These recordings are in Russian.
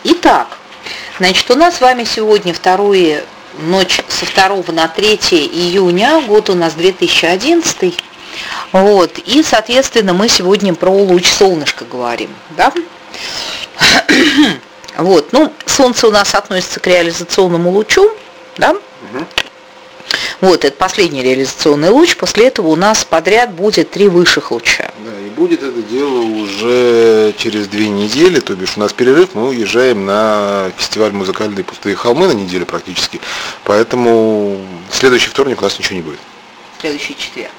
Итак, значит, у нас с вами сегодня ночь со 2 на 3 июня, год у нас 2011. Вот, и, соответственно, мы сегодня про луч солнышка говорим, да? Вот, ну, Солнце у нас относится к реализационному лучу, да? Вот, это последний реализационный луч, после этого у нас подряд будет 3 высших луча. Да, и будет это дело уже через 2 недели, то бишь у нас перерыв, мы уезжаем на фестиваль «Музыкальные пустые холмы» на неделю практически, поэтому следующий вторник у нас ничего не будет. Следующий четверг.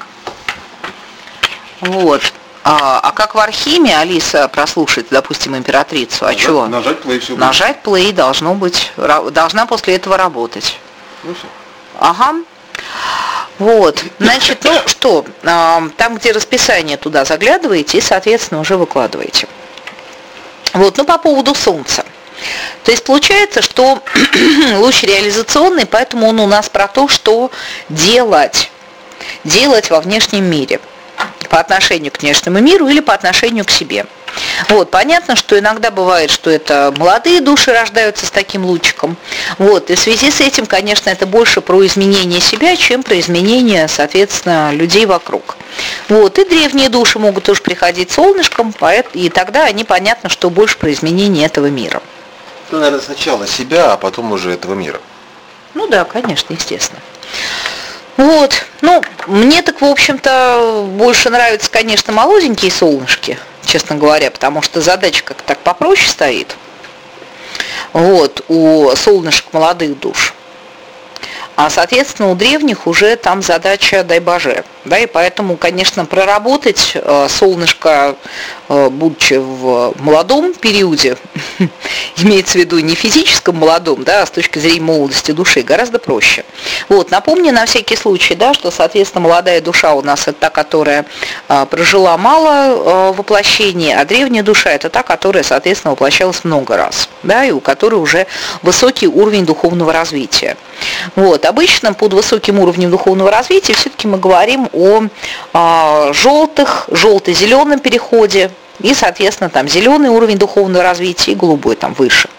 Вот. А как в Архиме Алиса прослушает, допустим, императрицу? А чего? Нажать плей, все будет. Нажать плей должна после этого работать. Ну все. Ага. Вот, значит, ну что, там, где расписание, туда заглядываете и, соответственно, уже выкладываете. Вот, ну по поводу Солнца. То есть получается, что луч реализационный, поэтому он у нас про то, что делать во внешнем мире по отношению к внешнему миру или по отношению к себе. Вот, понятно, что иногда бывает, что это молодые души рождаются с таким лучиком. Вот, и в связи с этим, конечно, это больше про изменение себя, чем про изменение, соответственно, людей вокруг. Вот, и древние души могут тоже приходить солнышком, и тогда они, понятно, что больше про изменение этого мира. Ну, наверное, сначала себя, а потом уже этого мира. Ну да, конечно, естественно. Вот, ну, мне так, в общем-то, больше нравятся, конечно, молоденькие солнышки, честно говоря, потому что задача как-то так попроще стоит. Вот, у солнышек молодых душ. А, соответственно, у древних уже там задача дай боже. Да, и поэтому, конечно, проработать солнышко, будучи в молодом периоде, имеется в виду не физическом молодом, да, а с точки зрения молодости души, гораздо проще. Вот, напомню на всякий случай, да, что, соответственно, молодая душа у нас это та, которая прожила мало воплощений, а древняя душа это та, которая, соответственно, воплощалась много раз, да, и у которой уже высокий уровень духовного развития. Вот, обычно под высоким уровнем духовного развития все-таки мы говорим о желто-зеленом переходе и, соответственно, там зеленый уровень духовного развития и голубой там выше.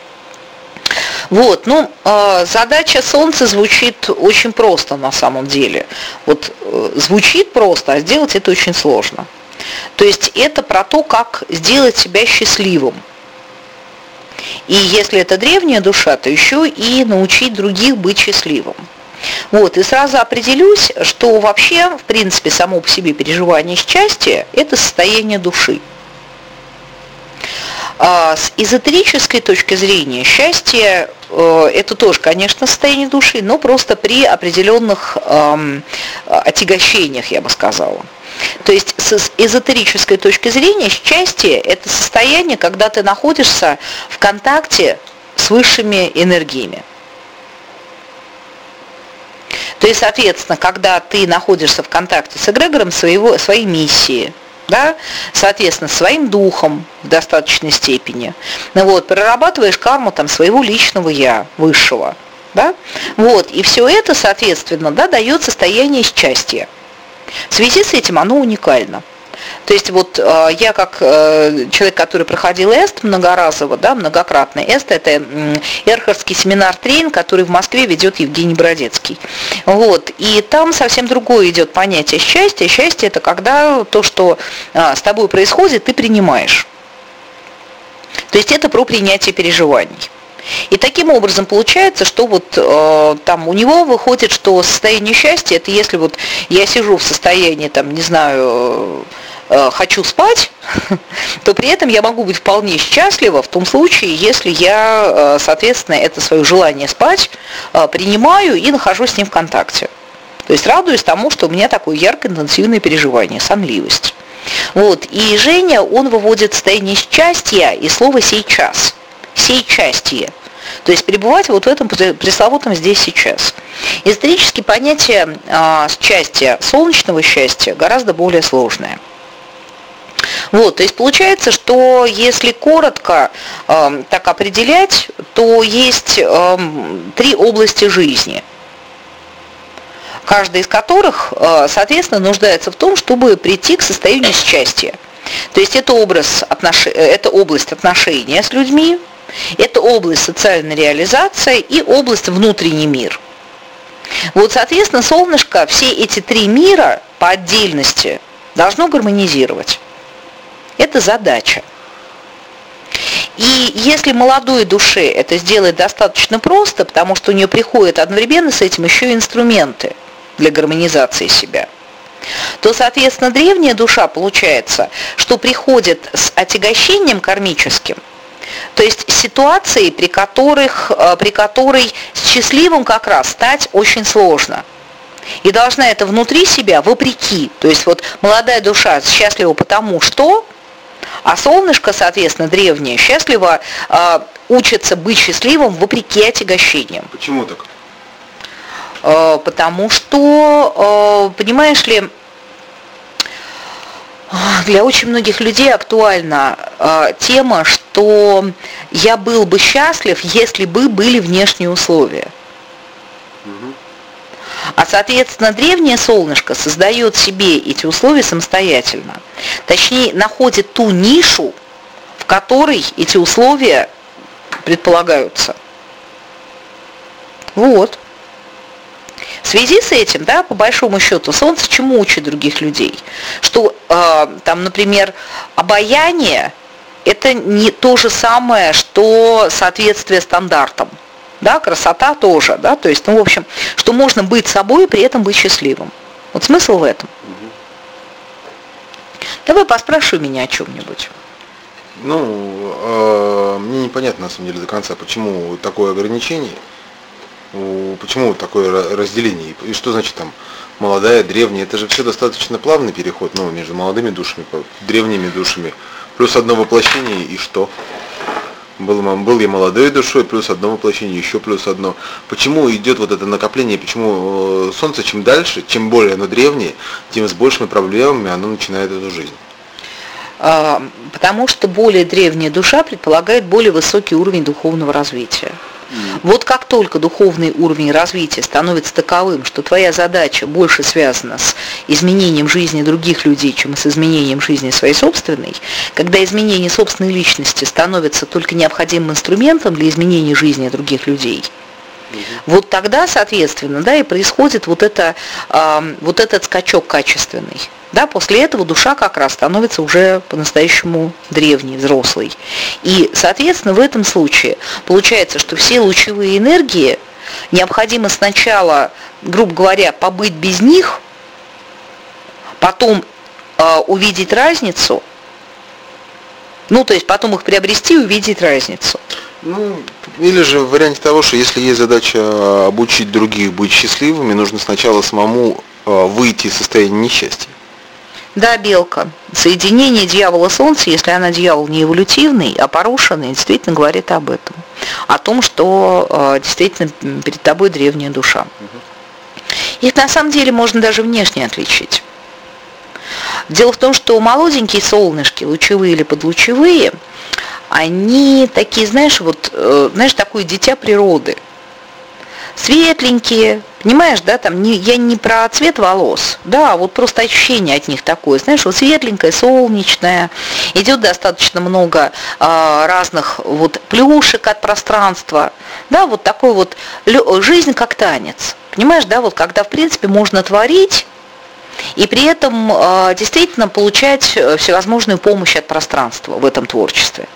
Вот, ну, задача Солнца звучит очень просто на самом деле. Вот звучит просто, а сделать это очень сложно. То есть это про то, как сделать себя счастливым. И если это древняя душа, то еще и научить других быть счастливым. Вот, и сразу определюсь, что вообще, в принципе, само по себе переживание счастья – это состояние души. С эзотерической точки зрения счастье – это тоже, конечно, состояние души, но просто при определенных отягощениях, я бы сказала. То есть с эзотерической точки зрения счастье – это состояние, когда ты находишься в контакте с высшими энергиями. То есть, соответственно, когда ты находишься в контакте с эгрегором своей миссии, да, соответственно, своим духом в достаточной степени, вот, прорабатываешь карму там, своего личного я, высшего, да, вот, и все это, соответственно, да, дает состояние счастья. В связи с этим оно уникально. То есть вот я как человек, который проходил ЭСТ многоразово, да, многократно, ЭСТ это Эрхардский семинар-тренинг, который в Москве ведет Евгений Бродецкий. Вот, и там совсем другое идет понятие счастья. Счастье это когда то, что с тобой происходит, ты принимаешь. То есть это про принятие переживаний. И таким образом получается, что вот там у него выходит, что состояние счастья, это если вот я сижу в состоянии, там, не знаю, хочу спать, то при этом я могу быть вполне счастлива в том случае, если я, соответственно, это свое желание спать принимаю и нахожусь с ним в контакте. То есть радуюсь тому, что у меня такое яркое интенсивное переживание, сонливость. Вот. И Женя, он выводит состояние счастья и слово «сейчас». Сейчастие. То есть пребывать вот в этом пресловутом здесь сейчас. Эзотерически понятие счастья, солнечного счастья гораздо более сложное. Вот, то есть получается, что если коротко так определять, то есть 3 области жизни, каждая из которых, соответственно, нуждается в том, чтобы прийти к состоянию счастья. То есть это область отношения с людьми, Это область социальной реализации и область внутренний мир. Вот, соответственно, солнышко все эти три мира по отдельности должно гармонизировать. Это задача. И если молодой душе это сделать достаточно просто, потому что у нее приходят одновременно с этим еще и инструменты для гармонизации себя, то, соответственно, древняя душа, получается, что приходит с отягощением кармическим, то есть ситуации, при которой счастливым как раз стать очень сложно. И должна это внутри себя вопреки. То есть вот молодая душа счастлива потому что, а солнышко, соответственно, древнее, счастливо учится быть счастливым вопреки отягощениям. Почему так? Потому что, понимаешь ли, для очень многих людей актуальна тема, что я был бы счастлив, если бы были внешние условия. А, соответственно, древнее солнышко создает себе эти условия самостоятельно. Точнее, находит ту нишу, в которой эти условия предполагаются. Вот. В связи с этим, да, по большому счету, Солнце чему учит других людей? Что, там, например, обаяние – это не то же самое, что соответствие стандартам. Да, красота тоже, да, то есть, ну, в общем, что можно быть собой и при этом быть счастливым. Вот смысл в этом. Давай поспрашивай меня о чем-нибудь. Ну, мне непонятно, на самом деле, до конца, почему такое ограничение, почему такое разделение, и что значит там молодая, древняя, это же все достаточно плавный переход, ну, между молодыми душами, древними душами, плюс одно воплощение, и что? Был я молодой душой, плюс одно воплощение, еще плюс одно. Почему идет вот это накопление, почему Солнце чем дальше, чем более оно древнее, тем с большими проблемами оно начинает эту жизнь? Потому что более древняя душа предполагает более высокий уровень духовного развития. Вот как только духовный уровень развития становится таковым, что твоя задача больше связана с изменением жизни других людей, чем с изменением жизни своей собственной, когда изменение собственной личности становится только необходимым инструментом для изменения жизни других людей, вот тогда, соответственно, да, и происходит вот этот скачок качественный. Да, после этого душа как раз становится уже по-настоящему древней, взрослой. И, соответственно, в этом случае получается, что все лучевые энергии необходимо сначала, грубо говоря, побыть без них, потом увидеть разницу, ну, то есть потом их приобрести и увидеть разницу. Ну, или же в варианте того, что если есть задача обучить других быть счастливыми, нужно сначала самому выйти из состояния несчастья. Да, Белка. Соединение дьявола-солнца, если она дьявол не эволютивный, а порушенный, действительно говорит об этом. О том, что действительно перед тобой древняя душа. Их на самом деле можно даже внешне отличить. Дело в том, что молоденькие солнышки, лучевые или подлучевые, они такие, знаешь, такое дитя природы. Светленькие, понимаешь, да, там я не про цвет волос, да, вот просто ощущение от них такое, знаешь, вот светленькое, солнечное, идет достаточно много разных вот плюшек от пространства, да, вот такой вот жизнь как танец, понимаешь, да, вот когда в принципе можно творить и при этом действительно получать всевозможную помощь от пространства в этом творчестве.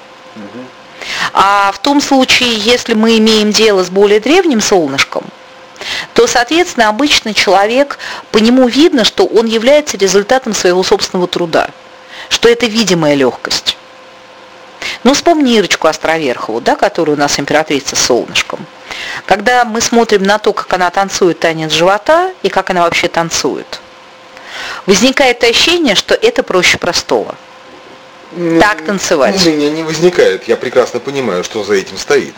А в том случае, если мы имеем дело с более древним солнышком, то, соответственно, обычно человек, по нему видно, что он является результатом своего собственного труда, что это видимая легкость. Ну, вспомни Ирочку Островерхову, да, которая у нас императрица с солнышком. Когда мы смотрим на то, как она танцует танец живота и как она вообще танцует, возникает ощущение, что это проще простого. Так танцевать. У меня не возникает. Я прекрасно понимаю, что за этим стоит.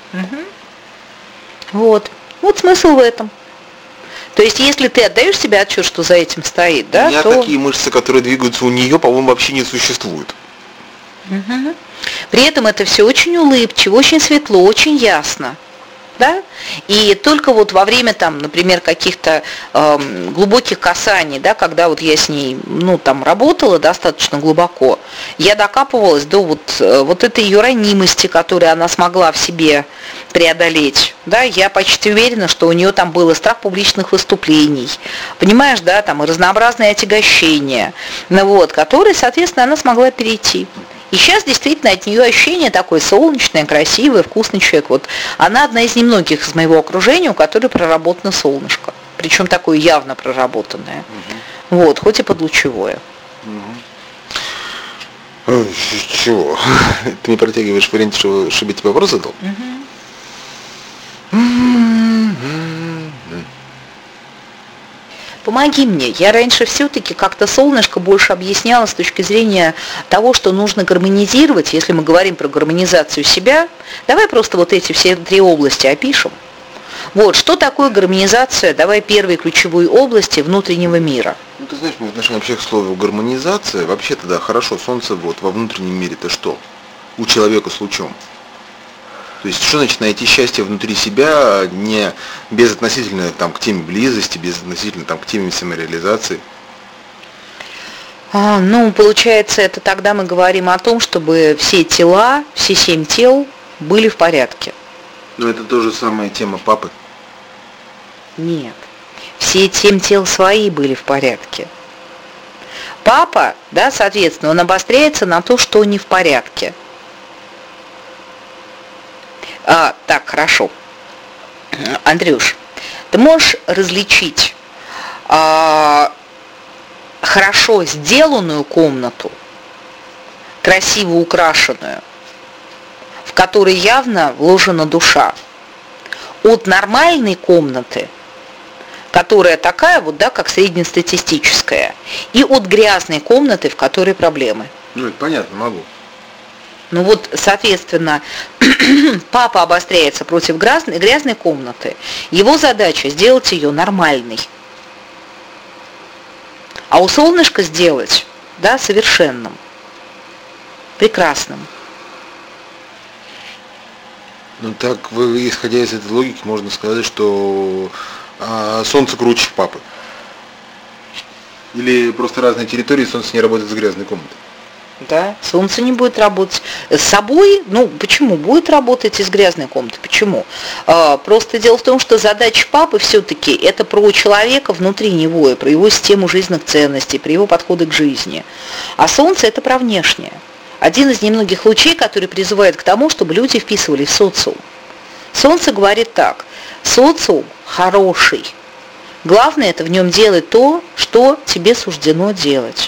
Вот смысл в этом. То есть, если ты отдаешь себе отчет, что за этим стоит, да, у меня то... такие мышцы, которые двигаются у нее, по-моему, вообще не существуют. При этом это все очень улыбчиво, очень светло, очень ясно. Да? И только вот во время, там, например, каких-то глубоких касаний, да, когда вот я с ней работала достаточно глубоко, я докапывалась до вот этой ее ранимости, которую она смогла в себе преодолеть. Да? Я почти уверена, что у нее там был и страх публичных выступлений, понимаешь, да, там и разнообразные отягощения, которые, соответственно, она смогла перейти. И сейчас действительно от нее ощущение такое солнечное, красивое, вкусный человек. Вот она одна из немногих из моего окружения, у которой проработано солнышко. Причем такое явно проработанное. Хоть и подлучевое. Чего? Ты не протягиваешь вариант, чтобы тебе вопрос задал? Помоги мне. Я раньше все-таки как-то солнышко больше объясняла с точки зрения того, что нужно гармонизировать, если мы говорим про гармонизацию себя. Давай просто вот эти все 3 области опишем. Что такое гармонизация, давай первой ключевой области внутреннего мира. Ты знаешь, мы в отношении вообще к слову гармонизация, вообще-то да, хорошо, солнце во внутреннем мире-то что? У человека с лучом. То есть что значит найти счастье внутри себя, не безотносительно к теме близости, безотносительно к теме самореализации? Получается, это тогда мы говорим о том, чтобы все тела, все 7 тел были в порядке. Но это тоже самая тема папы. Нет. Все 7 тел свои были в порядке. Папа, да, соответственно, он обостряется на то, что не в порядке. Так, хорошо. Андрюш, ты можешь различить хорошо сделанную комнату, красиво украшенную, в которой явно вложена душа, от нормальной комнаты, которая такая как среднестатистическая, и от грязной комнаты, в которой проблемы? Понятно, могу. Соответственно, папа обостряется против грязной комнаты. Его задача сделать ее нормальной. А у солнышка сделать, да, совершенным, прекрасным. Так, исходя из этой логики, можно сказать, что солнце круче папы. Или просто разные территории, солнце не работает с грязной комнатой. Да, солнце не будет работать с собой. Почему? Будет работать из грязной комнаты. Почему? Просто дело в том, что задача папы все-таки это про человека внутри него, и про его систему жизненных ценностей, про его подходы к жизни. А солнце это про внешнее. Один из немногих лучей, который призывает к тому, чтобы люди вписывались в социум. Солнце говорит так: социум хороший. Главное это в нем делать то, что тебе суждено делать.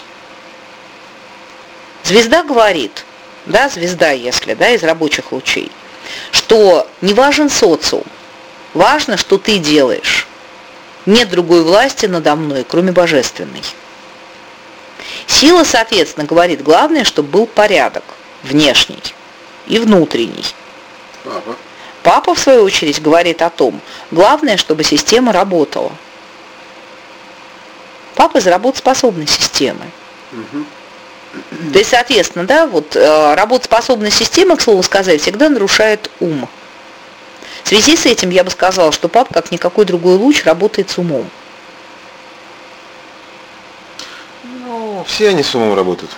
Звезда говорит, да, звезда, если, да, из рабочих лучей, что не важен социум, важно, что ты делаешь. Нет другой власти надо мной, кроме божественной. Сила, соответственно, говорит, главное, чтобы был порядок внешний и внутренний. Папа, в свою очередь, говорит о том, главное, чтобы система работала. Папа из работоспособной системы. То есть, соответственно, да, работоспособная система, к слову сказать, всегда нарушает ум. В связи с этим я бы сказала, что папа, как никакой другой луч, работает с умом. Все они с умом работают.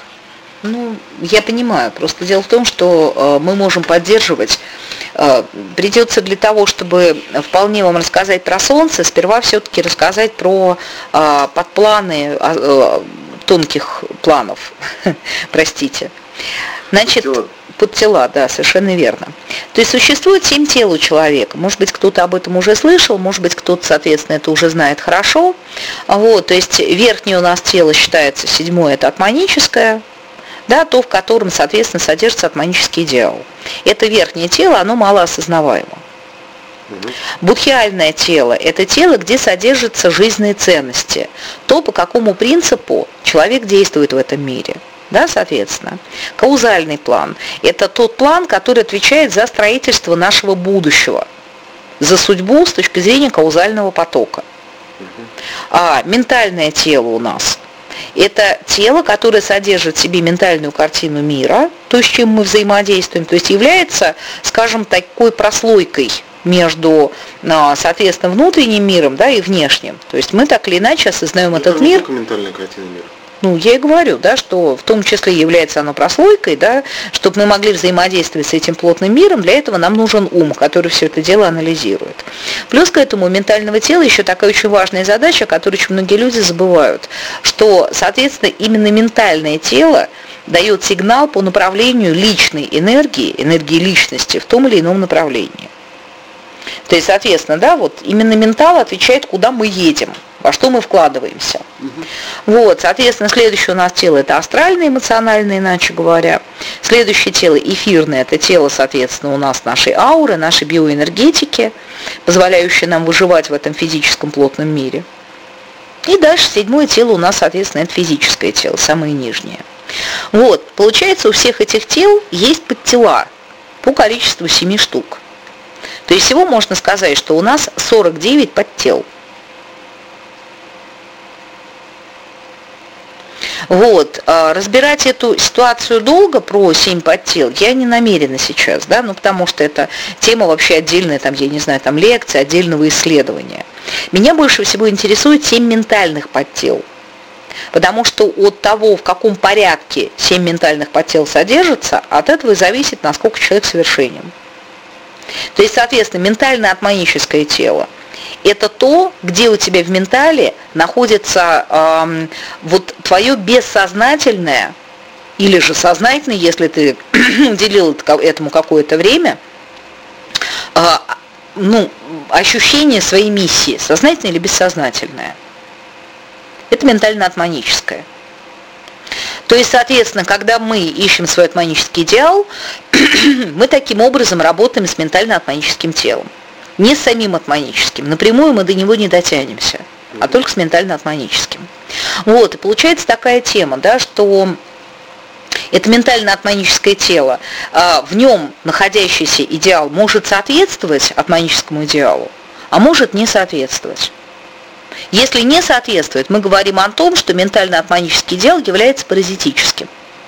Я понимаю. Просто дело в том, что мы можем поддерживать. Придется для того, чтобы вполне вам рассказать про Солнце, сперва все-таки рассказать про подпланы тонких планов. Простите. Значит, подтела, да, совершенно верно. То есть существует 7 тел у человека. Может быть, кто-то об этом уже слышал, может быть, кто-то, соответственно, это уже знает хорошо. То есть верхнее у нас тело считается 7-е, это атманическое, да, то, в котором, соответственно, содержится атманический идеал. Это верхнее тело, оно малоосознаваемо. Будхиальное тело – это тело, где содержатся жизненные ценности, то, по какому принципу человек действует в этом мире. Да, соответственно. Каузальный план – это тот план, который отвечает за строительство нашего будущего, за судьбу с точки зрения каузального потока. А ментальное тело у нас – это тело, которое содержит в себе ментальную картину мира, то, с чем мы взаимодействуем, то есть является, скажем, такой прослойкой между, соответственно, внутренним миром, да, и внешним. То есть мы так или иначе осознаем этот мир. Это ментальная картина мира. Ну, я и говорю, да, что в том числе является оно прослойкой, да, чтобы мы могли взаимодействовать с этим плотным миром, для этого нам нужен ум, который все это дело анализирует. Плюс к этому у ментального тела еще такая очень важная задача, которую очень многие люди забывают, что, соответственно, именно ментальное тело дает сигнал по направлению личной энергии, энергии личности в том или ином направлении. То есть, соответственно, да, вот именно ментал отвечает, куда мы едем, во что мы вкладываемся. Вот, соответственно, следующее у нас тело – это астральное, эмоциональное, иначе говоря. Следующее тело эфирное – это тело, соответственно, у нас нашей ауры, нашей биоэнергетики, позволяющее нам выживать в этом физическом плотном мире. И дальше седьмое тело у нас, соответственно, это физическое тело, самое нижнее. Вот, получается, у всех этих тел есть подтела по количеству 7 штук. То есть всего можно сказать, что у нас 49 подтел. Вот, разбирать эту ситуацию долго про 7 подтел я не намерена сейчас, да, ну потому что это тема вообще отдельная, там, я не знаю, там лекции, отдельного исследования. Меня больше всего интересует 7 ментальных подтел. Потому что от того, в каком порядке 7 ментальных подтел содержатся, от этого и зависит, насколько человек совершенен. То есть, соответственно, ментально-атманическое тело – это то, где у тебя в ментале находится вот твое бессознательное, или же сознательное, если ты уделил этому какое-то время, ощущение своей миссии, сознательное или бессознательное. Это ментально-атманическое. То есть, соответственно, когда мы ищем свой атманический идеал, мы таким образом работаем с ментально-атманическим телом. Не с самим атманическим. Напрямую мы до него не дотянемся, а только с ментально-атманическим. Вот, и получается такая тема, да, что это ментально-атманическое тело, в нем находящийся идеал может соответствовать атманическому идеалу, а может не соответствовать. Если не соответствует, мы говорим о том, что ментально-атманический идеал является паразитическим.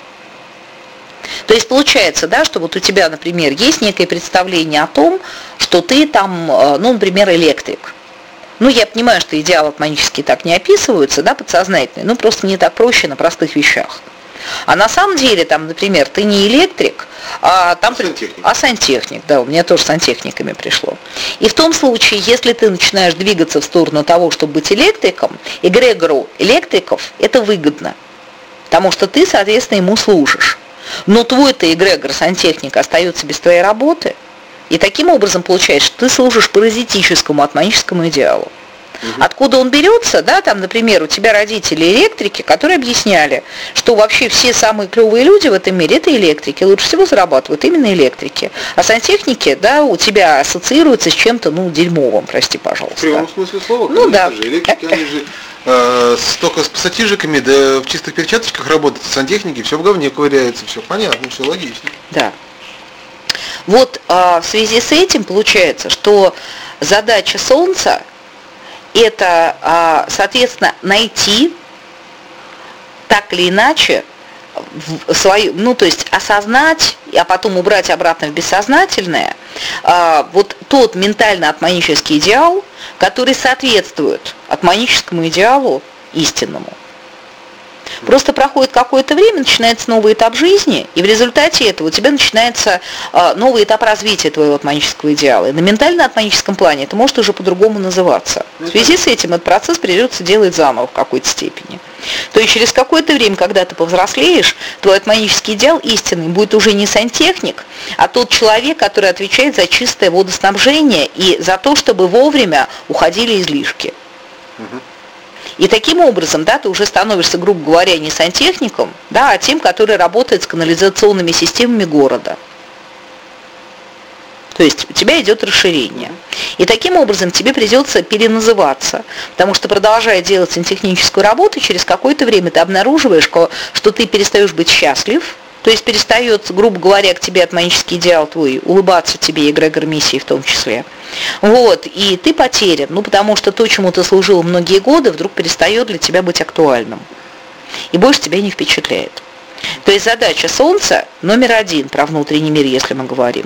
То есть получается, да, что вот у тебя, например, есть некое представление о том, что ты там, например, электрик. Я понимаю, что идеалы атманические так не описываются, да, подсознательные, просто не так проще на простых вещах. А на самом деле, там, например, ты не электрик, а сантехник, да, у меня тоже с сантехниками пришло. И в том случае, если ты начинаешь двигаться в сторону того, чтобы быть электриком, эгрегору электриков это выгодно, потому что ты, соответственно, ему служишь. Но твой-то эгрегор, сантехник, остается без твоей работы, и таким образом получается, что ты служишь паразитическому атманическому идеалу. Откуда он берется, да, там, например, у тебя родители электрики, которые объясняли, что вообще все самые клевые люди в этом мире – это электрики, лучше всего зарабатывают именно электрики. А сантехники, да, у тебя ассоциируются с чем-то, дерьмовым, прости, пожалуйста. В прямом смысле слова, конечно, да. Же. Электрики, они же только с пассатижиками, да в чистых перчаточках работают, сантехники, все в говне ковыряется, все понятно, все логично. Да. Вот в связи с этим получается, что задача Солнца – это, соответственно, найти так или иначе свою, то есть осознать, а потом убрать обратно в бессознательное, вот тот ментально-атманический идеал, который соответствует атманическому идеалу истинному. Просто проходит какое-то время, начинается новый этап жизни, и в результате этого у тебя начинается новый этап развития твоего атманического идеала. И на ментально-атманическом плане это может уже по-другому называться. В связи с этим этот процесс придется делать заново в какой-то степени. То есть через какое-то время, когда ты повзрослеешь, твой атманический идеал истинный будет уже не сантехник, а тот человек, который отвечает за чистое водоснабжение и за то, чтобы вовремя уходили излишки. И таким образом, да, ты уже становишься, грубо говоря, не сантехником, да, а тем, который работает с канализационными системами города. То есть у тебя идет расширение. И таким образом тебе придется переназываться, потому что, продолжая делать сантехническую работу, через какое-то время ты обнаруживаешь, что ты перестаешь быть счастлив, то есть перестает, грубо говоря, к тебе атманический идеал твой улыбаться тебе, эгрегор миссии в том числе. Вот, и ты потерян, потому что то, чему ты служил многие годы, вдруг перестает для тебя быть актуальным. И больше тебя не впечатляет. То есть задача Солнца номер 1 про внутренний мир, если мы говорим,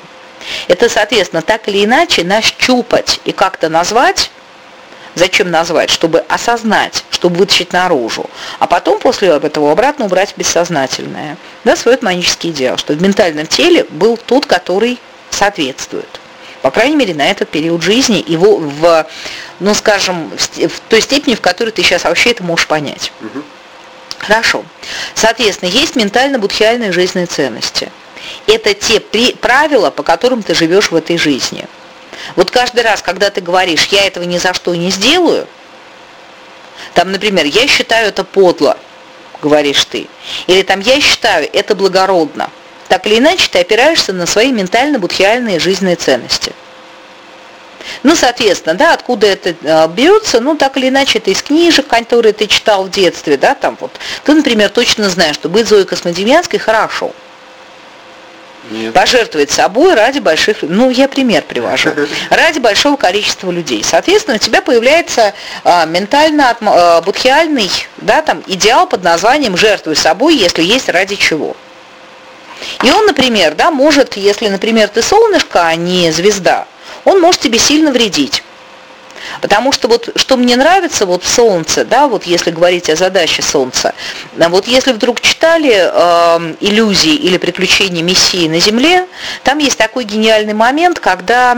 Это, соответственно, так или иначе нащупать и как-то назвать. Зачем назвать? Чтобы осознать, чтобы вытащить наружу, а потом после этого обратно убрать в бессознательное. Да, свой манический идеал, что в ментальном теле был тот, который соответствует. По крайней мере, на этот период жизни его в, ну, скажем, в той степени, в которой ты сейчас вообще это можешь понять. Угу. Хорошо. Соответственно, есть ментально-будхиальные жизненные ценности. Это те правила, по которым ты живешь в этой жизни. Вот каждый раз, когда ты говоришь, я этого ни за что не сделаю, там, например, я считаю это подло, говоришь ты, или там я считаю это благородно, так или иначе ты опираешься на свои ментально-будхиальные жизненные ценности. Ну, соответственно, да, откуда это берется, ну, так или иначе, это из книжек, которые ты читал в детстве, да, там вот. Ты, например, точно знаешь, что быть Зоей Космодемьянской хорошо. Нет. Пожертвовать собой ради больших, ну, я пример привожу, ради большого количества людей. Соответственно, у тебя появляется ментально-будхиальный, да, там, идеал под названием «жертвуй собой, если есть ради чего». И он, например, да, может, если, например, ты солнышко, а не звезда, он может тебе сильно вредить. Потому что вот что мне нравится вот в Солнце, да, вот если говорить о задаче Солнца, вот если вдруг читали «Иллюзии» или «Приключения Мессии на Земле», там есть такой гениальный момент, когда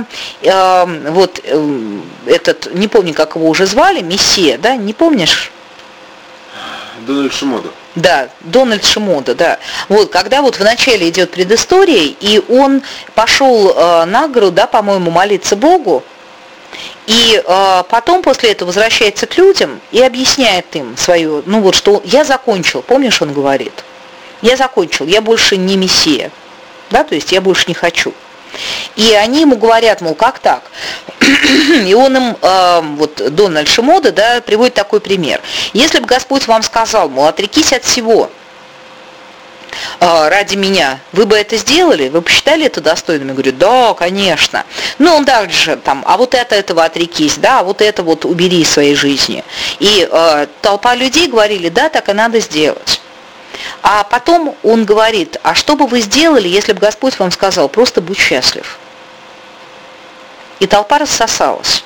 этот, не помню, как его уже звали, Мессия, да, не помнишь? Дональд Шимода. Да, Дональд Шимода, да. Вот, когда вот вначале идет предыстория, и он пошел на гору, да, по-моему, молиться Богу, и потом после этого возвращается к людям и объясняет им свою, ну вот, что я закончил, помнишь, он говорит, я закончил, я больше не мессия, да, то есть я больше не хочу. И они ему говорят, мол, как так? И он им, вот Дональд Шимода, да, приводит такой пример. Если бы Господь вам сказал, мол, отрекись от всего ради меня, вы бы это сделали? Вы посчитали это достойным? Я говорю, да, конечно. Ну, он дальше там, а вот от этого отрекись, да, а вот это вот убери из своей жизни. И толпа людей говорили, да, так и надо сделать. А потом он говорит, а что бы вы сделали, если бы Господь вам сказал, просто будь счастлив? И толпа рассосалась.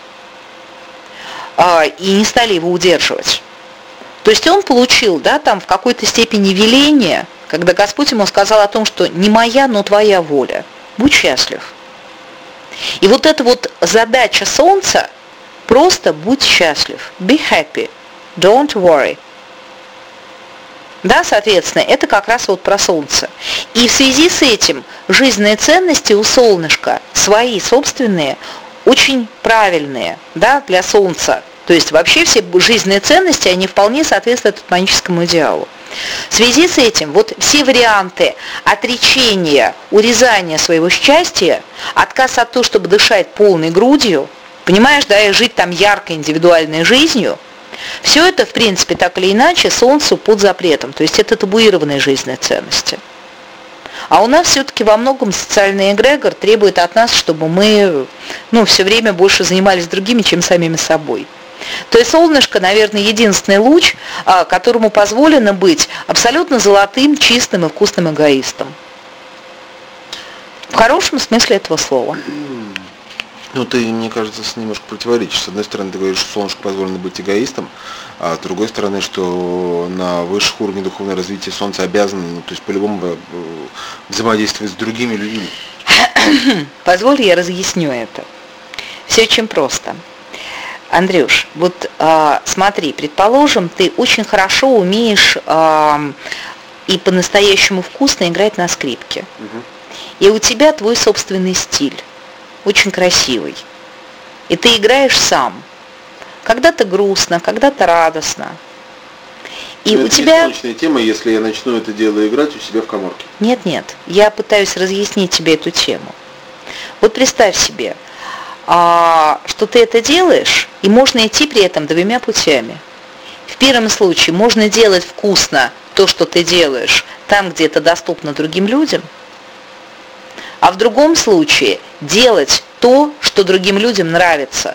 И не стали его удерживать. То есть он получил, да, там в какой-то степени веление, когда Господь ему сказал о том, что не моя, но твоя воля. Будь счастлив. И вот эта вот задача Солнца, просто будь счастлив. Be happy. Don't worry. Да, соответственно, это как раз вот про Солнце. И в связи с этим жизненные ценности у солнышка свои собственные, очень правильные, да, для Солнца. То есть вообще все жизненные ценности, они вполне соответствуют атманическому идеалу. В связи с этим вот все варианты отречения, урезания своего счастья, отказ от того, чтобы дышать полной грудью, понимаешь, да, и жить там яркой индивидуальной жизнью, все это, в принципе, так или иначе, Солнцу под запретом. То есть это табуированные жизненные ценности. А у нас все-таки во многом социальный эгрегор требует от нас, чтобы мы, ну, все время больше занимались другими, чем самими собой. То есть солнышко, наверное, единственный луч, которому позволено быть абсолютно золотым, чистым и вкусным эгоистом. В хорошем смысле этого слова. Ну, ты, мне кажется, немножко противоречишь. С одной стороны, ты говоришь, что солнышку позволено быть эгоистом, а с другой стороны, что на высших уровнях духовного развития Солнце обязано, ну, то есть по-любому взаимодействовать с другими людьми. Позволь, я разъясню это. Все очень просто. Андрюш, вот смотри, предположим, ты очень хорошо умеешь и по-настоящему вкусно играть на скрипке. Угу. И у тебя твой собственный стиль. Очень красивый. И ты играешь сам. Когда-то грустно, когда-то радостно. И это у тебя... бесконечная тема, если я начну это дело играть у себя в каморке. Нет, я пытаюсь разъяснить тебе эту тему. Вот представь себе, что ты это делаешь, и можно идти при этом двумя путями. В первом случае можно делать вкусно то, что ты делаешь, там, где это доступно другим людям, а в другом случае делать то, что другим людям нравится.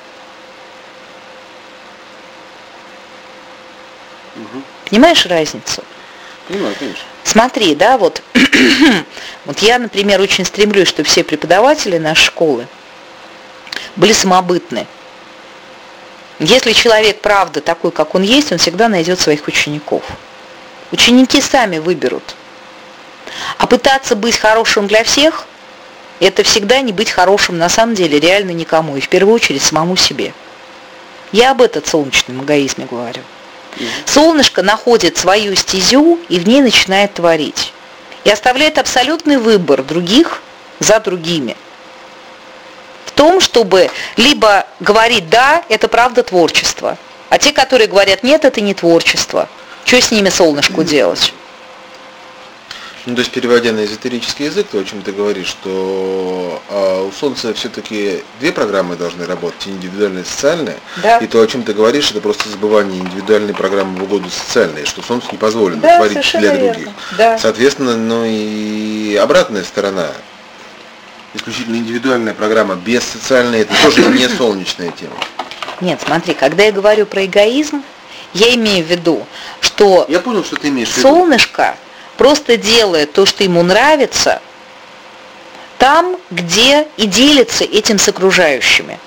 Угу. Понимаешь разницу? Понимаю, конечно. Смотри, да, вот, вот я, например, очень стремлюсь, чтобы все преподаватели нашей школы были самобытны. Если человек правда такой, как он есть, он всегда найдет своих учеников. Ученики сами выберут. А пытаться быть хорошим для всех, это всегда не быть хорошим на самом деле реально никому, и в первую очередь самому себе. Я об этом солнечном эгоизме говорю. Солнышко находит свою стезю и в ней начинает творить. И оставляет абсолютный выбор других за другими. В том, чтобы либо говорить «да, это правда творчество», а те, которые говорят «нет, это не творчество», что с ними солнышку делать? Ну, то есть, переводя на эзотерический язык, то, о чем ты говоришь, что у Солнца все-таки две программы должны работать, индивидуальная и социальная. Да. И то, о чем ты говоришь, это просто забывание индивидуальной программы в угоду социальной, что Солнцу не позволено творить для других. Да. Соответственно, ну и обратная сторона. Исключительно индивидуальная программа без социальной, это тоже не солнечная тема. Нет, смотри, когда я говорю про эгоизм, я имею в виду, что я понял, что ты имеешь в виду. Солнышко просто делает то, что ему нравится, там, где и делится этим с окружающими.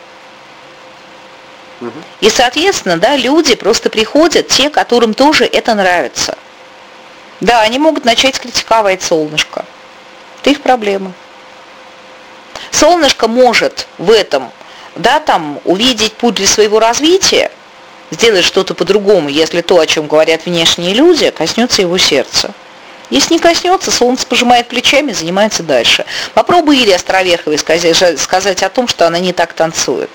И, соответственно, да, люди просто приходят, те, которым тоже это нравится. Да, они могут начать критиковать солнышко. Это их проблема. Солнышко может в этом, да, там, увидеть путь для своего развития, сделать что-то по-другому, если то, о чем говорят внешние люди, коснется его сердца. Если не коснется, солнце пожимает плечами и занимается дальше. Попробуй Ире Островерховой сказать о том, что она не так танцует.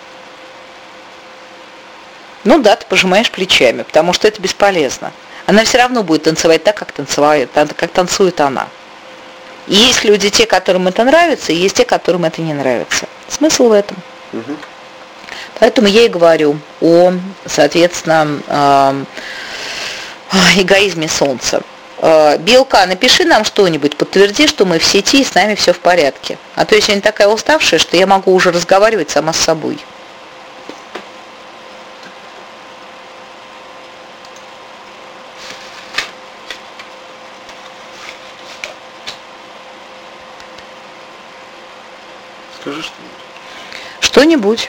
Ну да, ты пожимаешь плечами, потому что это бесполезно. Она все равно будет танцевать так, как танцует она. И есть люди, те, которым это нравится, и есть те, которым это не нравится. Смысл в этом. Поэтому я и говорю о, соответственно, эгоизме Солнца. Белка, напиши нам что-нибудь, подтверди, что мы в сети и с нами все в порядке. А то я сегодня такая уставшая, что я могу уже разговаривать сама с собой. Скажи что-нибудь. Что-нибудь.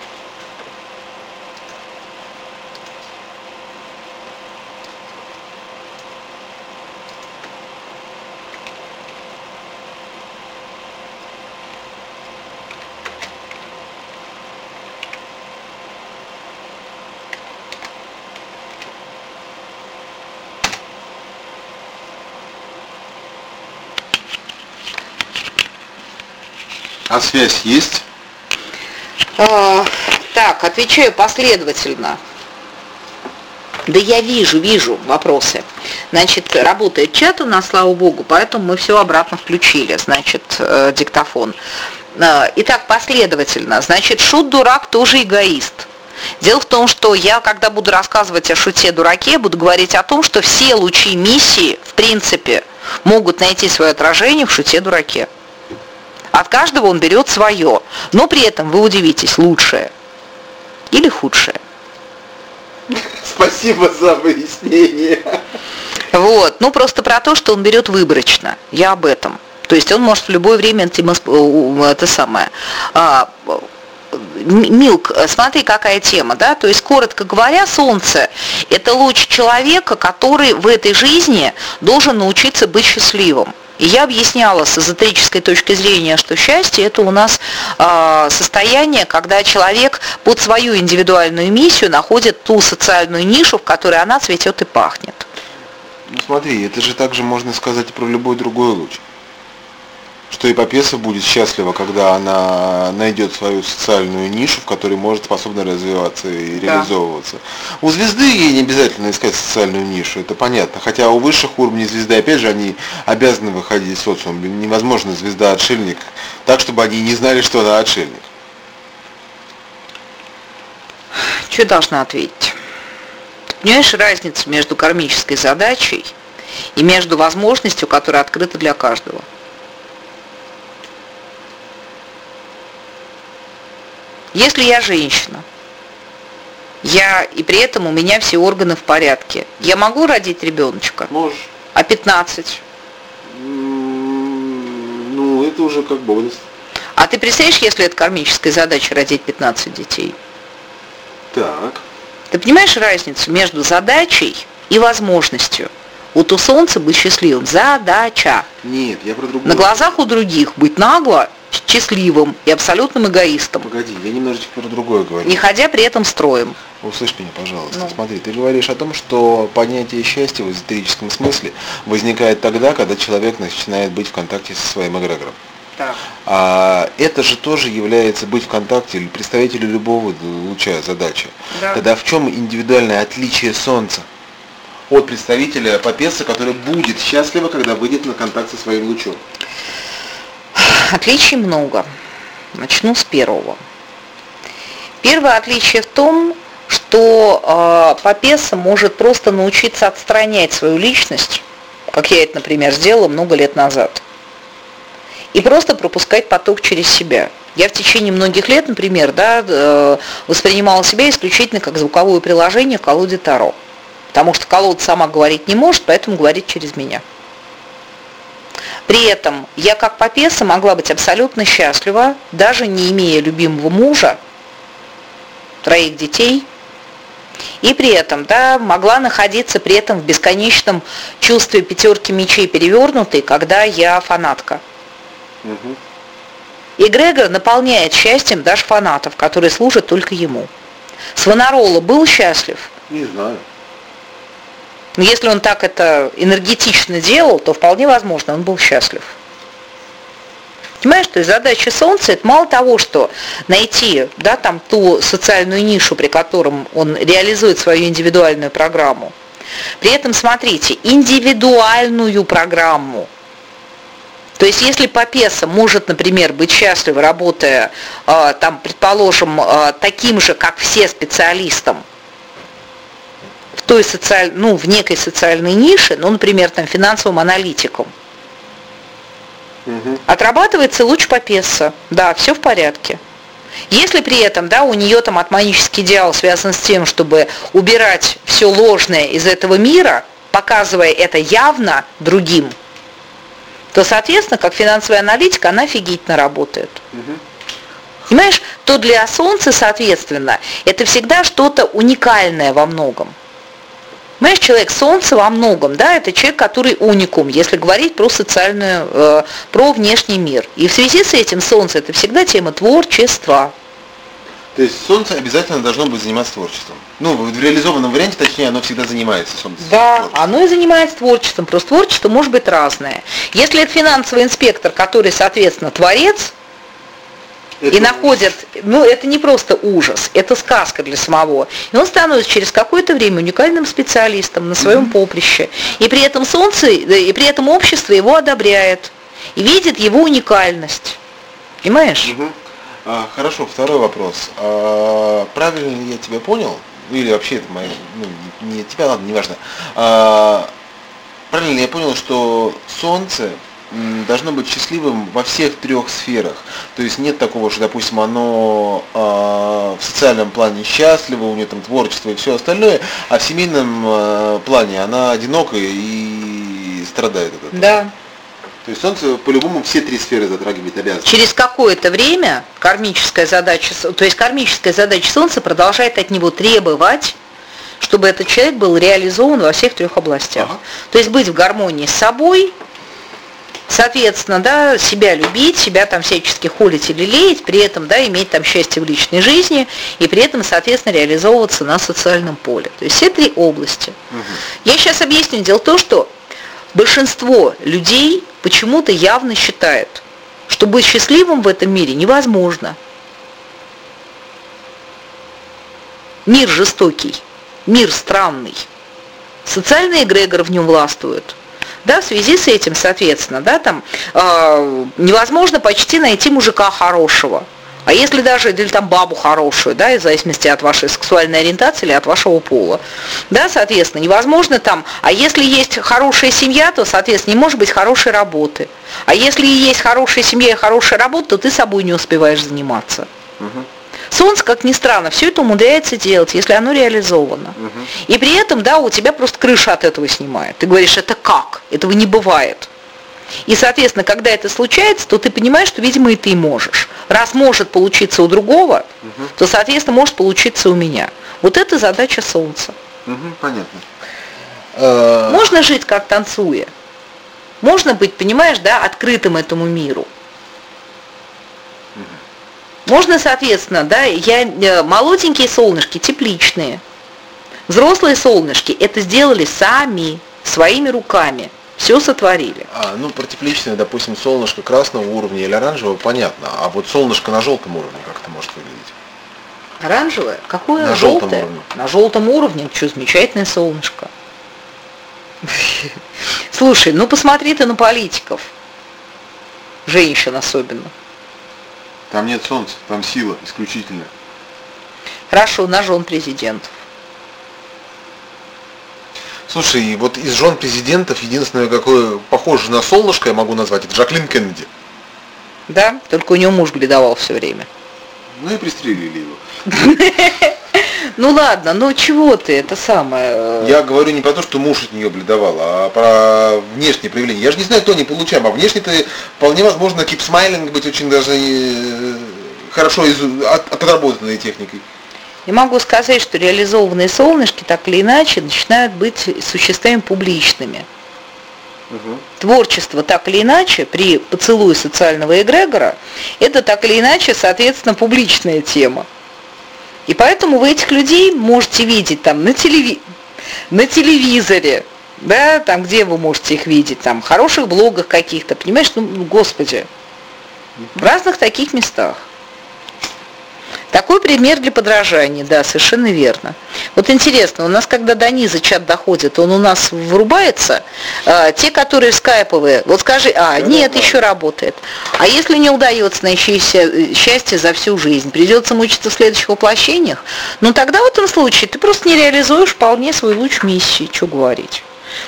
А связь есть? Так, отвечаю последовательно. Да я вижу вопросы. Значит, работает чат у нас, слава богу, поэтому мы все обратно включили, значит, диктофон. Итак, последовательно. Значит, шут-дурак тоже эгоист. Дело в том, что я, когда буду рассказывать о шуте-дураке, буду говорить о том, что все лучи миссии, в принципе, могут найти свое отражение в шуте-дураке. От каждого он берет свое, но при этом, вы удивитесь, лучшее или худшее. Спасибо за выяснение. Вот, ну просто про то, что он берет выборочно, я об этом. То есть он может в любое время это самое. Милк, смотри, какая тема, да? То есть, коротко говоря, Солнце – это луч человека, который в этой жизни должен научиться быть счастливым. И я объясняла с эзотерической точки зрения, что счастье – это у нас состояние, когда человек под свою индивидуальную миссию находит ту социальную нишу, в которой она цветет и пахнет. Ну смотри, это же также можно сказать и про любой другой луч. Что эпопеса будет счастлива, когда она найдет свою социальную нишу, в которой может способна развиваться и реализовываться. У звезды ей не обязательно искать социальную нишу, это понятно. Хотя у высших уровней звезды, опять же, они обязаны выходить из социума. Невозможно звезда-отшельник так, чтобы они не знали, что она отшельник. Что должна ответить? Ты понимаешь разницу между кармической задачей и между возможностью, которая открыта для каждого? Если я женщина, и при этом у меня все органы в порядке, я могу родить ребеночка? Можешь. А 15? Ну, это уже как бонус. А ты представляешь, если это кармическая задача родить 15 детей? Так. Ты понимаешь разницу между задачей и возможностью? Вот у Солнца быть счастливым – задача. Нет, я про другое. На глазах у других быть нагло, счастливым и абсолютным эгоистом. Погоди, я немножечко про другое говорю. Не ходя при этом строем. Услышь меня, пожалуйста. Смотри, ты говоришь о том, что понятие счастья в эзотерическом смысле возникает тогда, когда человек начинает быть в контакте со своим эгрегором. Так. А это же тоже является быть в контакте или представителю любого луча задача. Да. Тогда в чем индивидуальное отличие Солнца от представителя Папессы, который будет счастлива, когда выйдет на контакт со своим лучом? Отличий много. Начну с первого. Первое отличие в том, что Папесса может просто научиться отстранять свою личность, как я это, например, сделала много лет назад, и просто пропускать поток через себя. Я в течение многих лет, например, воспринимала себя исключительно как звуковое приложение к колоде Таро. Потому что колода сама говорить не может, поэтому говорит через меня. При этом я как Папесса могла быть абсолютно счастлива, даже не имея любимого мужа, 3 детей, и при этом могла находиться при этом в бесконечном чувстве 5 мечей перевернутой, когда я фанатка. Эгрегор наполняет счастьем даже фанатов, которые служат только ему. Свонарола был счастлив? Не знаю. Но если он так это энергетично делал, то вполне возможно, он был счастлив. Понимаешь, то есть задача Солнца – это мало того, что найти ту социальную нишу, при котором он реализует свою индивидуальную программу. При этом, смотрите, индивидуальную программу. То есть если Папесса может, например, быть счастлива, работая, предположим, таким же, как все специалистом, в некой социальной нише, например, финансовым аналитиком. Отрабатывается луч Папесса, все в порядке. Если при этом, у нее атманический идеал связан с тем, чтобы убирать все ложное из этого мира, показывая это явно другим, то, соответственно, как финансовый аналитик, она офигительно работает. Понимаешь, то для Солнца, соответственно, это всегда что-то уникальное во многом. Понимаешь, человек Солнца во многом, это человек, который уникум, если говорить про социальную, про внешний мир. И в связи с этим Солнце – это всегда тема творчества. То есть Солнце обязательно должно быть заниматься творчеством. В реализованном варианте, точнее, оно всегда занимается Солнцем. Да, оно и занимается творчеством, просто творчество может быть разное. Если это финансовый инспектор, который, соответственно, творец, и находит, это не просто ужас, это сказка для самого. И он становится через какое-то время уникальным специалистом на своем поприще. И при этом Солнце, и при этом общество его одобряет и видит его уникальность. Понимаешь? Хорошо, второй вопрос. Правильно ли я тебя понял? Или вообще это мое, не тебя, ладно, неважно. Правильно ли я понял, что Солнце должно быть счастливым во всех 3 сферах? То есть нет такого, что, допустим, оно в социальном плане счастливо, у нее творчество и все остальное, а в семейном плане она одинока и страдает от этого. Да. То есть Солнце по-любому все 3 сферы затрагивает обязательно. Через какое-то время кармическая задача Солнца продолжает от него требовать, чтобы этот человек был реализован во всех 3 областях. То есть быть в гармонии с собой, соответственно, себя любить, себя всячески холить или лелеять, при этом, иметь счастье в личной жизни и при этом, соответственно, реализовываться на социальном поле. То есть все 3 области. Я сейчас объясню. Дело в том, что большинство людей почему-то явно считают, что быть счастливым в этом мире невозможно. Мир жестокий, мир странный, социальный эгрегор в нем властвует. В связи с этим, соответственно, невозможно почти найти мужика хорошего. А если даже, или бабу хорошую, в зависимости от вашей сексуальной ориентации или от вашего пола, соответственно, невозможно а если есть хорошая семья, то, соответственно, не может быть хорошей работы. А если есть хорошая семья и хорошая работа, то ты собой не успеваешь заниматься. Солнце, как ни странно, все это умудряется делать, если оно реализовано. И при этом, да, у тебя просто крыша от этого снимает. Ты говоришь, это как? Этого не бывает. И, соответственно, когда это случается, то ты понимаешь, что, видимо, и ты можешь. Раз может получиться у другого, то, соответственно, может получиться у меня. Вот это задача Солнца. Понятно. Можно жить как танцуя. Можно быть, понимаешь, да, открытым этому миру. Можно, соответственно, да, молоденькие солнышки, тепличные. Взрослые солнышки это сделали сами, своими руками. Все сотворили. Про тепличное, допустим, солнышко красного уровня или оранжевого, понятно. А вот солнышко на желтом уровне как это может выглядеть? Оранжевое? Какое? На желтое? Желтом уровне. На желтом уровне? Что, замечательное солнышко. Слушай, посмотри ты на политиков. Женщин особенно. Там нет солнца, там сила исключительно. Хорошо, на жен президентов. Слушай, вот из жен президентов единственное, какое похоже на солнышко, я могу назвать, это Жаклин Кеннеди. Да, только у него муж бледовал все время. И пристрелили его. Ладно, чего ты, это самое... Я говорю не про то, что муж от нее бледовал, а про внешнее проявление. Я же не знаю, кто они получаем, а внешне-то вполне возможно кип-смайлинг быть очень даже хорошо отработанной техникой. Я могу сказать, что реализованные солнышки так или иначе начинают быть существами публичными. Творчество так или иначе при поцелуе социального эгрегора это так или иначе, соответственно, публичная тема. И поэтому вы этих людей можете видеть там на телевизоре, да, там где вы можете их видеть, там в хороших блогах каких-то, понимаешь, господи, в разных таких местах. Такой пример для подражания, да, совершенно верно. Вот интересно, у нас когда до низа чат доходит, он у нас врубается, те, которые скайповые, вот скажи, нет, еще работает. А если не удается найти счастье за всю жизнь, придется мучиться в следующих воплощениях, тогда в этом случае ты просто не реализуешь вполне свой луч миссии, что говорить.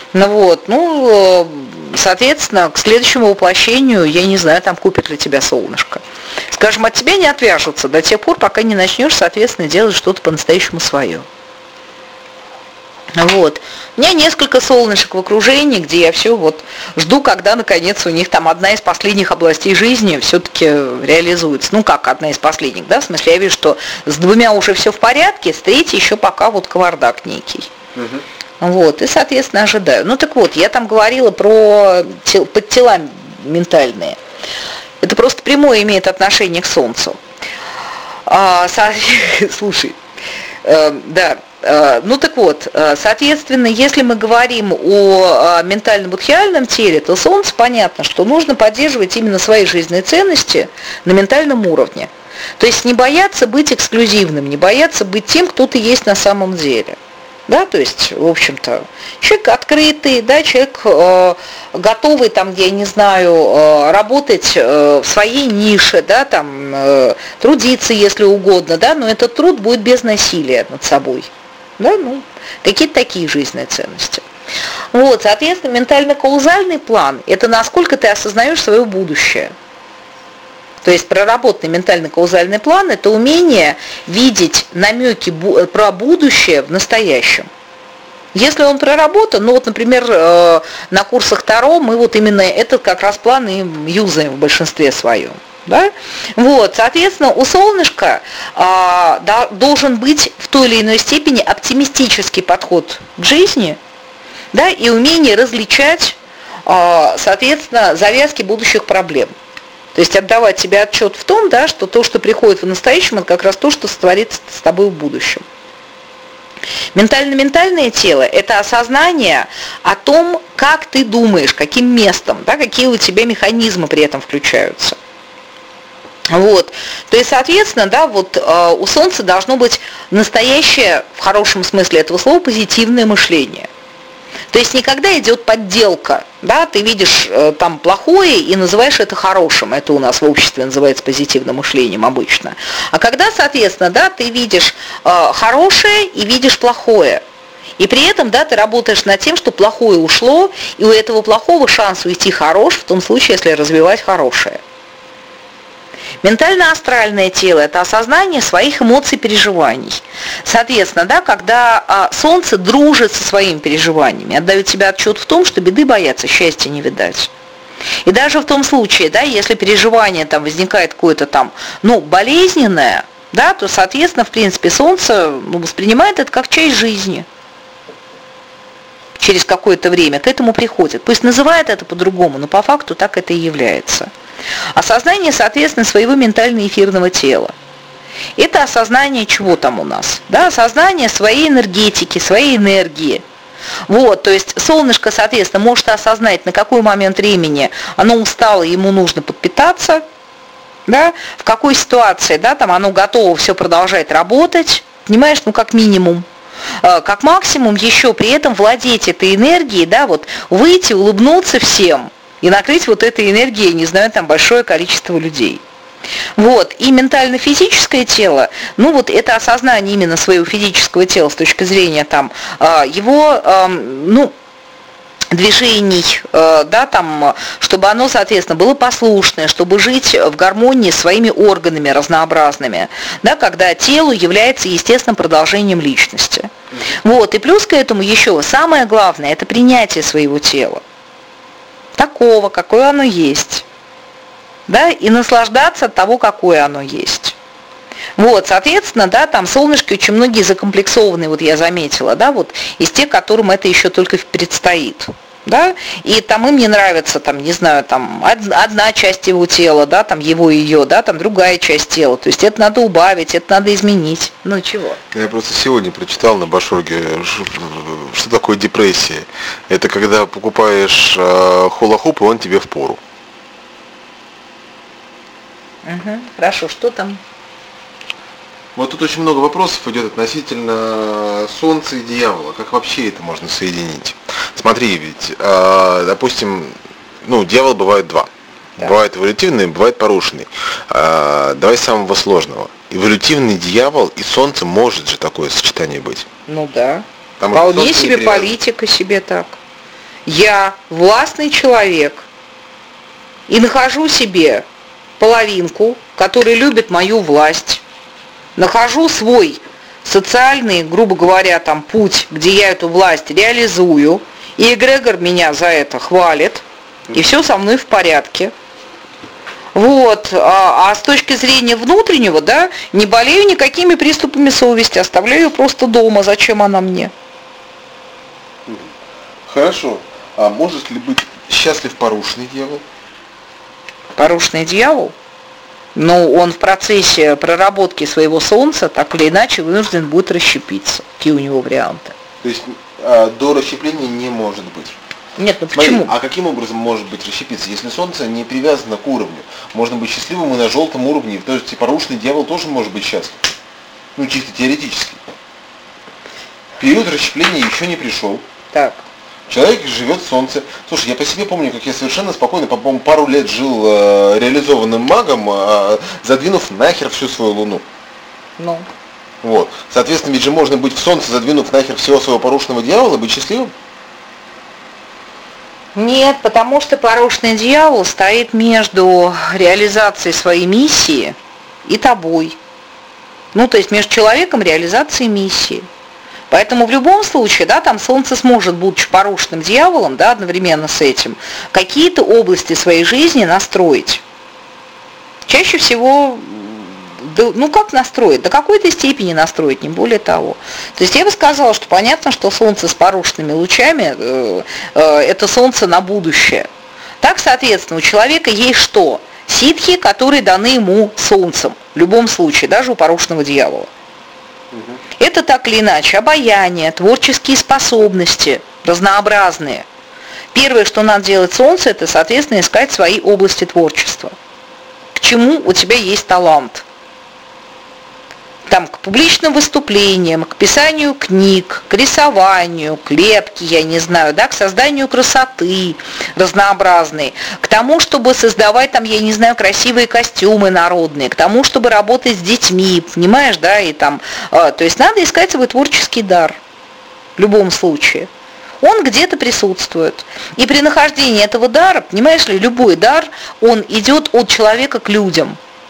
Соответственно, к следующему воплощению, я не знаю, там купят ли тебя солнышко. Скажем, от тебя не отвяжутся до тех пор, пока не начнешь, соответственно, делать что-то по-настоящему свое. У меня несколько солнышек в окружении, где я все жду, когда наконец у них там одна из последних областей жизни все-таки реализуется. Как одна из последних, да, в смысле я вижу, что с двумя уже все в порядке, с третьей еще пока кавардак некий. И, соответственно, ожидаю. Я там говорила про подтела ментальные. Это просто прямое имеет отношение к Солнцу. Слушай, да, соответственно, если мы говорим о ментально-будхиальном теле, то Солнце, понятно, что нужно поддерживать именно свои жизненные ценности на ментальном уровне. То есть не бояться быть эксклюзивным, не бояться быть тем, кто ты есть на самом деле. Да, то есть, в общем-то, человек открытый, да, человек готовый, там, я не знаю, работать в своей нише, да, там, трудиться, если угодно, да, но этот труд будет без насилия над собой. Да, какие-то такие жизненные ценности. Соответственно, ментально-каузальный план – это насколько ты осознаешь свое будущее. То есть проработанный ментально-каузальный план – это умение видеть намеки про будущее в настоящем. Если он проработан, например, на курсах Таро мы именно этот как раз план и юзаем в большинстве своем. Да? Соответственно, у солнышка должен быть в той или иной степени оптимистический подход к жизни, да, и умение различать, соответственно, завязки будущих проблем. То есть отдавать себе отчет в том, да, что то, что приходит в настоящем, это как раз то, что сотворится с тобой в будущем. Ментальное тело – это осознание о том, как ты думаешь, каким местом, да, какие у тебя механизмы при этом включаются. То есть, соответственно, да, у Солнца должно быть настоящее, в хорошем смысле этого слова, позитивное мышление. То есть никогда идет подделка, да, ты видишь там плохое и называешь это хорошим, это у нас в обществе называется позитивным мышлением обычно. А когда, соответственно, да, ты видишь хорошее и видишь плохое, и при этом, да, ты работаешь над тем, что плохое ушло, и у этого плохого шанс уйти хорош в том случае, если развивать хорошее. Ментально-астральное тело – это осознание своих эмоций, переживаний. Соответственно, да, когда Солнце дружит со своими переживаниями, отдает себе отчет в том, что беды бояться, счастья не видать. И даже в том случае, да, если переживание там возникает какое-то там, болезненное, да, то, соответственно, в принципе, Солнце воспринимает это как часть жизни. Через какое-то время к этому приходит. Пусть называет это по-другому, но по факту так это и является. Осознание, соответственно, своего ментально-эфирного тела. Это осознание чего там у нас? Да, осознание своей энергетики, своей энергии. Вот, то есть солнышко, соответственно, может осознать, на какой момент времени оно устало, ему нужно подпитаться, да, в какой ситуации, да, там оно готово все продолжать работать, понимаешь, как минимум. Как максимум еще при этом владеть этой энергией, да, вот выйти, улыбнуться всем и накрыть вот этой энергией, не знаю, там большое количество людей. Вот, и ментально-физическое тело, это осознание именно своего физического тела с точки зрения там его, движений, да, там, чтобы оно, соответственно, было послушное, чтобы жить в гармонии с своими органами разнообразными, да, когда тело является естественным продолжением личности. Вот, и плюс к этому еще самое главное – это принятие своего тела, такого, какое оно есть, да, и наслаждаться от того, какое оно есть. Вот, соответственно, да, там солнышки очень многие закомплексованные, вот я заметила, да, вот из тех, которым это еще только предстоит. Да, и там им не нравится, там, не знаю, там одна часть его тела, да, там его и ее, да, там другая часть тела. То есть это надо убавить, это надо изменить. Чего? Я просто сегодня прочитал на Башорге, что такое депрессия. Это когда покупаешь хула-хуп, и он тебе впору. Хорошо, что там? Вот тут очень много вопросов идет относительно Солнца и дьявола. Как вообще это можно соединить? Смотри, ведь, допустим, дьявол бывает два. Да. Бывает эволютивный, бывает порушенный. Давай с самого сложного. Эволютивный дьявол и Солнце, может же такое сочетание быть? Да. Там вполне себе политика себе так. Я властный человек и нахожу себе половинку, которая любит мою власть. Нахожу свой социальный, грубо говоря, там путь, где я эту власть реализую, и эгрегор меня за это хвалит, и все со мной в порядке. Вот, а с точки зрения внутреннего, да, не болею никакими приступами совести, оставляю ее просто дома, зачем она мне? Хорошо, а может ли быть счастлив порушенный дьявол? Порушенный дьявол? Он в процессе проработки своего Солнца так или иначе вынужден будет расщепиться. Какие у него варианты? То есть до расщепления не может быть? Нет, почему? Смотри, а каким образом может быть расщепиться, если Солнце не привязано к уровню? Можно быть счастливым и на желтом уровне. То есть порушенный дьявол тоже может быть счастлив. Чисто теоретически. Период расщепления еще не пришел. Так. Человек живет в Солнце. Слушай, я по себе помню, как я совершенно спокойно, по-моему, пару лет жил реализованным магом, задвинув нахер всю свою Луну. Вот. Соответственно, ведь же можно быть в Солнце, задвинув нахер всего своего порушенного дьявола, быть счастливым? Нет, потому что порушенный дьявол стоит между реализацией своей миссии и тобой. То есть между человеком и реализацией миссии. Поэтому в любом случае, да, там Солнце сможет, будучи порушенным дьяволом, да, одновременно с этим, какие-то области своей жизни настроить. Чаще всего, как настроить? До какой-то степени настроить, не более того. То есть я бы сказала, что понятно, что Солнце с порушенными лучами это Солнце на будущее. Так, соответственно, у человека есть что? Ситхи, которые даны ему Солнцем, в любом случае, даже у порушенного дьявола. Это так или иначе обаяние, творческие способности разнообразные. Первое, что надо делать Солнце, это, соответственно, искать свои области творчества. К чему у тебя есть талант? Там, к публичным выступлениям, к писанию книг, к рисованию, к лепке, я не знаю, да, к созданию красоты разнообразной, к тому, чтобы создавать там, я не знаю, красивые костюмы народные, к тому, чтобы работать с детьми, понимаешь, да, и там, то есть надо искать свой творческий дар в любом случае. Он где-то присутствует. И при нахождении этого дара, понимаешь ли, любой дар, он идет от человека к людям.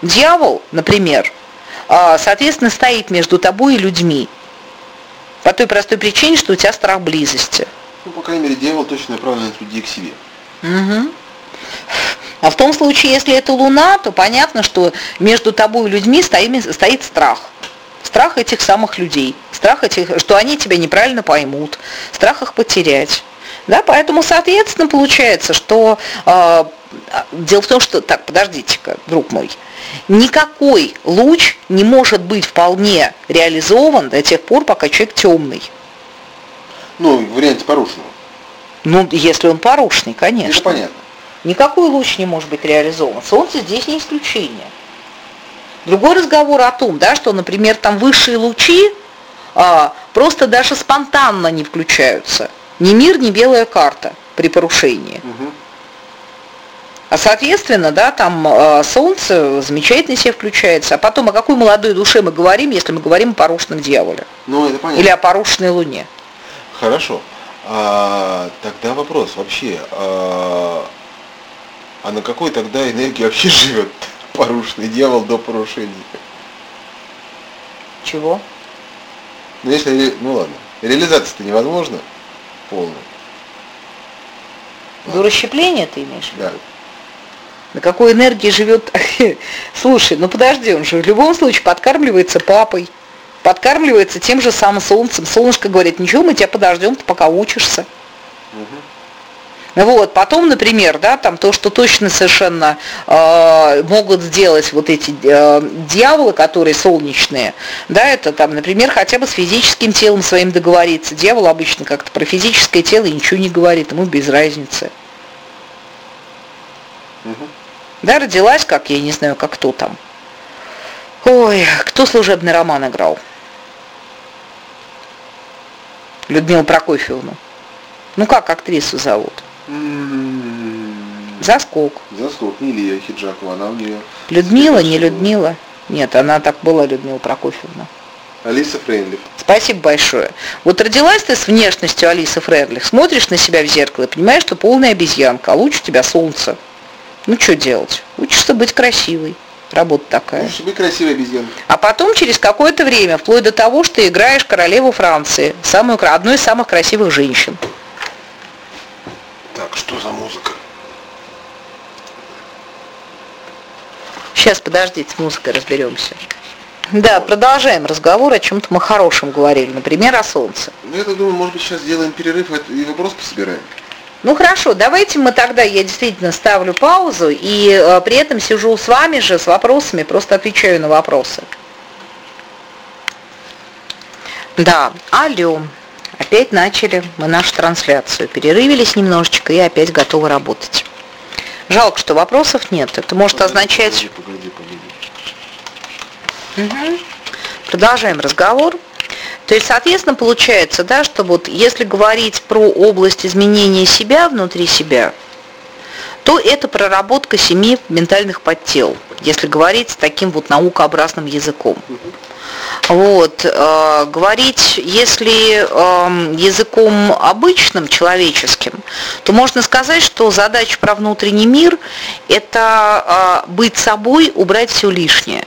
Дьявол, например, соответственно, стоит между тобой и людьми. По той простой причине, что у тебя страх близости. Ну, по крайней мере, дьявол точно направляет людей к себе. Угу. А в том случае, если это Луна, то понятно, что между тобой и людьми стоит страх. Страх этих самых людей. Страх этих, что они тебя неправильно поймут. Страх их потерять. Да, поэтому, соответственно, получается, что дело в том, что, так, подождите-ка, друг мой, никакой луч не может быть вполне реализован до тех пор, пока человек темный. Ну, в варианте порушенного. Ну, если он порушенный, конечно. Это понятно. Никакой луч не может быть реализован. Солнце здесь не исключение. Другой разговор о том, да, что, например, там высшие лучи просто даже спонтанно не включаются. Ни мир, ни белая карта при порушении. Угу. А соответственно, да, там солнце замечательно себе включается. А потом, о какой молодой душе мы говорим, если мы говорим о порушенном дьяволе? Ну, это понятно. Или о порушенной луне? Хорошо. Тогда вопрос вообще, а на какой тогда энергии вообще живет порушенный дьявол до порушения? Чего? Ну, если, ну ладно, реализация-то невозможно полная. До расщепления ты имеешь в виду? Да. На какой энергии живет? Слушай, ну подожди, он же в любом случае подкармливается папой, подкармливается тем же самым солнцем. Солнышко говорит, ничего, мы тебя подождем, ты пока учишься. Вот, потом, например, да, там то, что точно совершенно могут сделать вот эти дьяволы, которые солнечные, да, это там, например, хотя бы с физическим телом своим договориться. Дьявол обычно как-то про физическое тело ничего не говорит, ему без разницы. Да, родилась, как, я не знаю, как кто там. Ой, кто служебный роман играл? Людмилу Прокофьевну. Ну как актрису зовут? Заскок. Заскок, не Илья Хиджакова, она у нее. Людмила, не Людмила. Нет, она так была, Людмила Прокофьевна. Алиса Фрейндлих. Спасибо большое. Вот родилась ты с внешностью Алисы Фрейндлих, смотришь на себя в зеркало и понимаешь, что полная обезьянка, а луч у тебя солнце. Ну что делать? Учишься быть красивой. Работа такая. Учишься быть красивой обезьянкой. А потом через какое-то время, вплоть до того, что ты играешь королеву Франции, одну из самых красивых женщин. Так, что за музыка? Сейчас, подождите, с музыкой разберемся. Да, продолжаем разговор, о чем-то мы хорошем говорили, например, о солнце. Ну, я так думаю, может быть, сейчас сделаем перерыв и вопрос пособираем. Ну хорошо, давайте мы тогда, я действительно ставлю паузу и при этом сижу с вами же с вопросами, просто отвечаю на вопросы. Да, алло, опять начали мы нашу трансляцию, перерывились немножечко и опять готовы работать. Жалко, что вопросов нет, это может означать... Погоди. Угу. Продолжаем разговор. То есть, соответственно, получается, да, что вот если говорить про область изменения себя внутри себя, то это проработка 7 ментальных подтел, если говорить таким вот наукообразным языком. Вот, говорить, если языком обычным, человеческим, то можно сказать, что задача про внутренний мир – это быть собой, убрать все лишнее.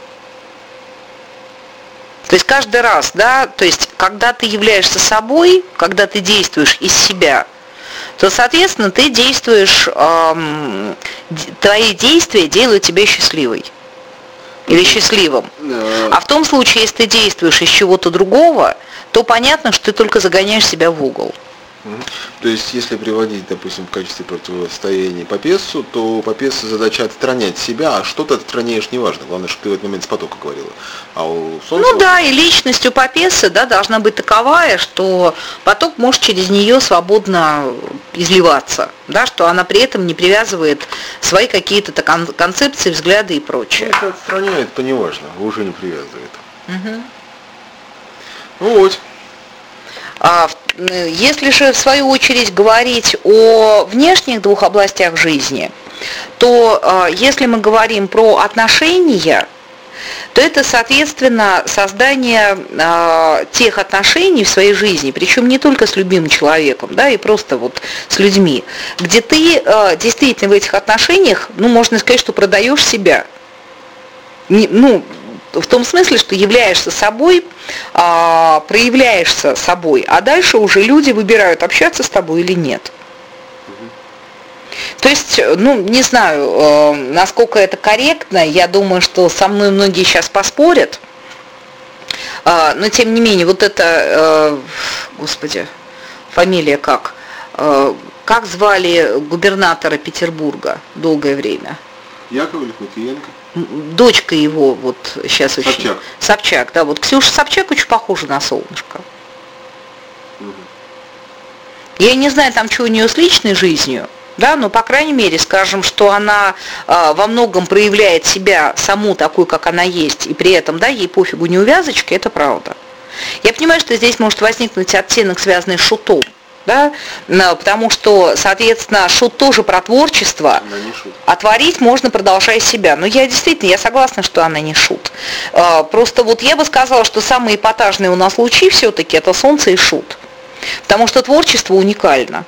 То есть каждый раз, да, то есть когда ты являешься собой, когда ты действуешь из себя, то, соответственно, ты действуешь, твои действия делают тебя счастливой или счастливым. А в том случае, если ты действуешь из чего-то другого, то понятно, что ты только загоняешь себя в угол. То есть, если приводить, допустим, в качестве противостояния Папессу, то Папесса задача отстранять себя, а что ты отстраняешь, неважно. Главное, что ты в этот момент с потока говорила. А у Солнца... Ну да, и личность у Папессы, да, должна быть таковая, что поток может через нее свободно изливаться, да, что она при этом не привязывает свои какие-то концепции, взгляды и прочее. Ну, это отстраняет, то неважно, уже не привязывает. Угу. Ну вот. Если же, в свою очередь, говорить о внешних двух областях жизни, то если мы говорим про отношения, то это, соответственно, создание тех отношений в своей жизни, причем не только с любимым человеком, да, и просто вот с людьми, где ты действительно в этих отношениях, ну, можно сказать, что продаешь себя. в том смысле, что являешься собой, проявляешься собой, а дальше уже люди выбирают, общаться с тобой или нет. То есть, не знаю, насколько это корректно, я думаю, что со мной многие сейчас поспорят, но тем не менее, вот это, господи, фамилия как? Как звали губернатора Петербурга долгое время? Яковлев, Матвиенко? Дочка его вот сейчас Собчак. очень... Собчак, да, вот Ксюша Собчак очень похожа на солнышко. Угу. Я не знаю, там, что у нее с личной жизнью, да, но, по крайней мере, скажем, что она во многом проявляет себя саму такой, как она есть, и при этом, да, ей пофигу неувязочки, это правда. Я понимаю, что здесь может возникнуть оттенок, связанный с шутом, да, потому что, соответственно, шут тоже про творчество, а творить можно, продолжая себя. Но я согласна, что она не шут. Просто вот я бы сказала, что самые эпатажные у нас лучи все-таки это солнце и шут, потому что творчество уникально.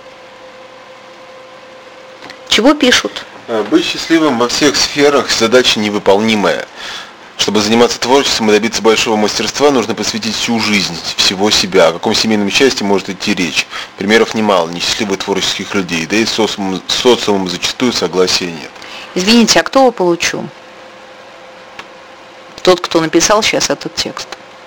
Чего пишут? Быть счастливым во всех сферах задача невыполнимая. Чтобы заниматься творчеством и добиться большого мастерства, нужно посвятить всю жизнь, всего себя. О каком семейном счастье может идти речь? Примеров немало несчастливых творческих людей, да и с социумом зачастую согласия нет. Извините, а кто его получил? Тот, кто написал сейчас этот текст.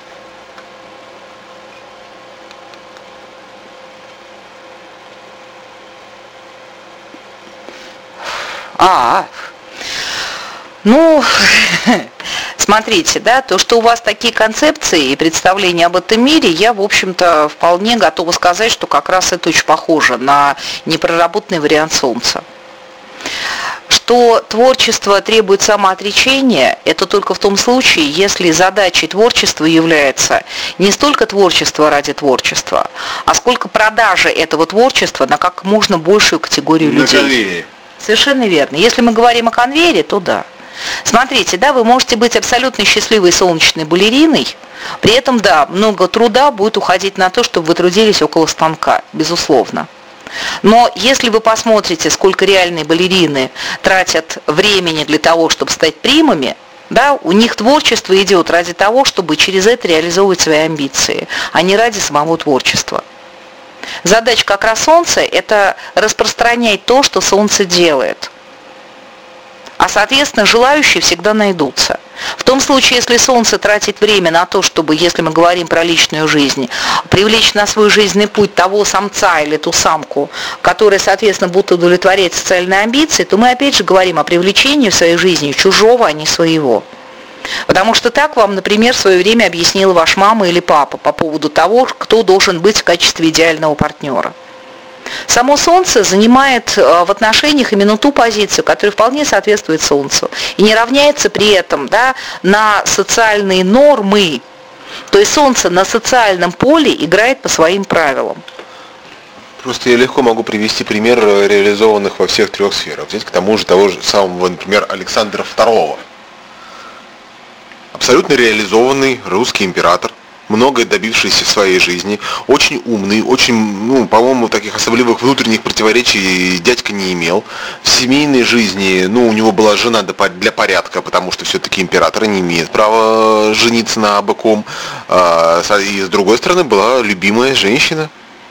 Смотрите, да, то, что у вас такие концепции и представления об этом мире, я, в общем-то, вполне готова сказать, что как раз это очень похоже на непроработанный вариант Солнца. Что творчество требует самоотречения, это только в том случае, если задачей творчества является не столько творчество ради творчества, а сколько продажа этого творчества на как можно большую категорию людей. Конвейере. Совершенно верно. Если мы говорим о конвейере, то да. Смотрите, да, вы можете быть абсолютно счастливой солнечной балериной, при этом, да, много труда будет уходить на то, чтобы вы трудились около станка, безусловно. Но если вы посмотрите, сколько реальные балерины тратят времени для того, чтобы стать примами, да, у них творчество идет ради того, чтобы через это реализовывать свои амбиции, а не ради самого творчества. Задача как раз Солнца – это распространять то, что Солнце делает. А, соответственно, желающие всегда найдутся. В том случае, если Солнце тратит время на то, чтобы, если мы говорим про личную жизнь, привлечь на свой жизненный путь того самца или ту самку, которые, соответственно, будут удовлетворять социальные амбиции, то мы опять же говорим о привлечении в своей жизни чужого, а не своего. Потому что так вам, например, в свое время объяснила ваша мама или папа по поводу того, кто должен быть в качестве идеального партнера. Само Солнце занимает в отношениях именно ту позицию, которая вполне соответствует Солнцу, и не равняется при этом, да, на социальные нормы. То есть Солнце на социальном поле играет по своим правилам. Просто я легко могу привести пример реализованных во всех трех сферах. Взять к тому же того же самого, например, Александра II. Абсолютно реализованный русский император, многое добившийся в своей жизни, очень умный, очень, по-моему, таких особливых внутренних противоречий дядька не имел. В семейной жизни, у него была жена для порядка, потому что все-таки император не имеет права жениться на абы ком. И с другой стороны была любимая женщина.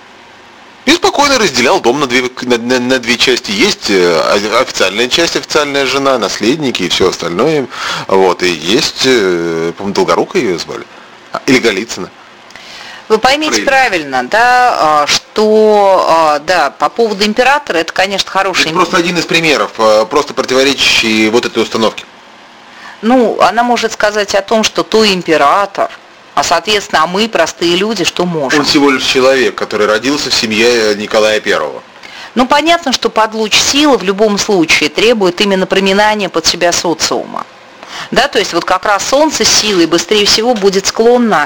И спокойно разделял дом на две части. Есть официальная часть, официальная жена, наследники и все остальное. Вот. И есть, по-моему, Долгорукая ее звали. Или Голицына. Вы поймите правильно, да, что, да, по поводу императора, это, конечно, хороший... Это просто один из примеров, просто противоречащий вот этой установке. Она может сказать о том, что то император, а, соответственно, мы, простые люди, что можем. Он всего лишь человек, который родился в семье Николая Первого. Понятно, что подлуч силы в любом случае требует именно проминания под себя социума. Да, то есть вот как раз Солнце силой быстрее всего будет склонно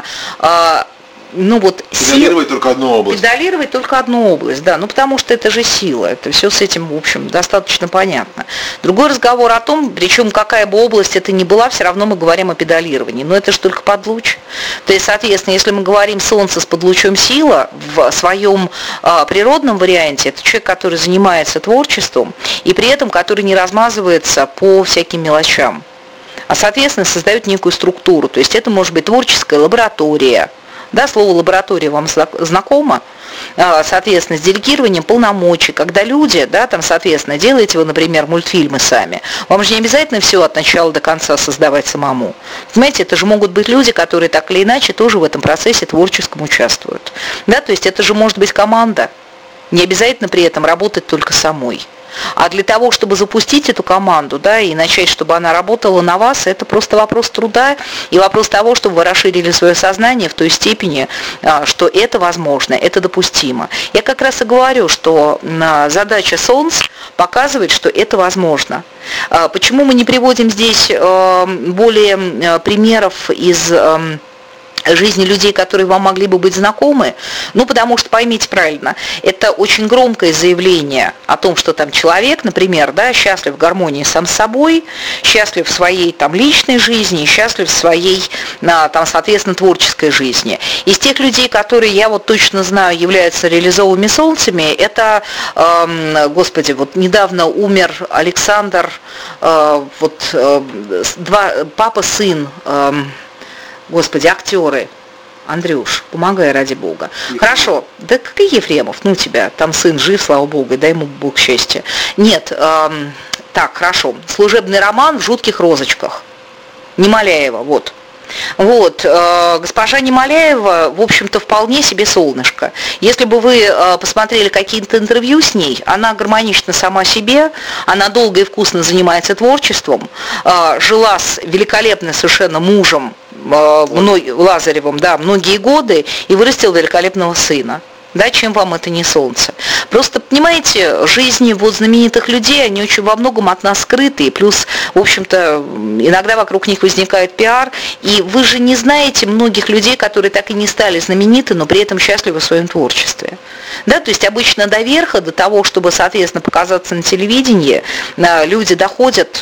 педалировать только одну область. Педалировать только одну область, да, потому что это же сила, это все с этим, в общем, достаточно понятно. Другой разговор о том, причем какая бы область это ни была, все равно мы говорим о педалировании, но это же только подлуч. То есть, соответственно, если мы говорим Солнце с подлучом сила, в своем природном варианте, это человек, который занимается творчеством, и при этом, который не размазывается по всяким мелочам. а, соответственно, создают некую структуру. То есть это может быть творческая лаборатория. Да, слово «лаборатория» вам знакомо? Соответственно, с делегированием полномочий, когда люди, да, там, соответственно, делаете вы, например, мультфильмы сами, вам же не обязательно все от начала до конца создавать самому. Понимаете, это же могут быть люди, которые так или иначе тоже в этом процессе творческом участвуют. Да, то есть это же может быть команда, не обязательно при этом работать только самой. А для того, чтобы запустить эту команду, да, и начать, чтобы она работала на вас, это просто вопрос труда и вопрос того, чтобы вы расширили свое сознание в той степени, что это возможно, это допустимо. Я как раз и говорю, что задача СОНС показывает, что это возможно. Почему мы не приводим здесь более примеров из жизни людей, которые вам могли бы быть знакомы? Ну, потому что, поймите правильно, это очень громкое заявление о том, что там человек, например, да, счастлив в гармонии сам с собой, счастлив в своей там личной жизни, счастлив в своей, там, соответственно, творческой жизни. Из тех людей, которые я вот точно знаю являются реализованными солнцами, это, господи, вот недавно умер Александр, папа-сын, господи, актеры. Андрюш, помогай ради Бога. Ефремов. Хорошо, да какой Ефремов? Ну тебя, там сын жив, слава Богу, дай ему Бог счастья. Нет, так, хорошо. Служебный роман в жутких розочках. Немоляева, вот. Вот, госпожа Немоляева, в общем-то, вполне себе солнышко. Если бы вы посмотрели какие-то интервью с ней, она гармонична сама себе, она долго и вкусно занимается творчеством, жила с великолепным совершенно мужем, Лазаревым, да, многие годы, и вырастила великолепного сына. Да, чем вам это не солнце? Просто, понимаете, жизни вот знаменитых людей, они очень во многом от нас скрыты, плюс, в общем-то, иногда вокруг них возникает пиар, и вы же не знаете многих людей, которые так и не стали знамениты, но при этом счастливы в своем творчестве. Да, то есть обычно до верха, до того, чтобы, соответственно, показаться на телевидении, люди доходят,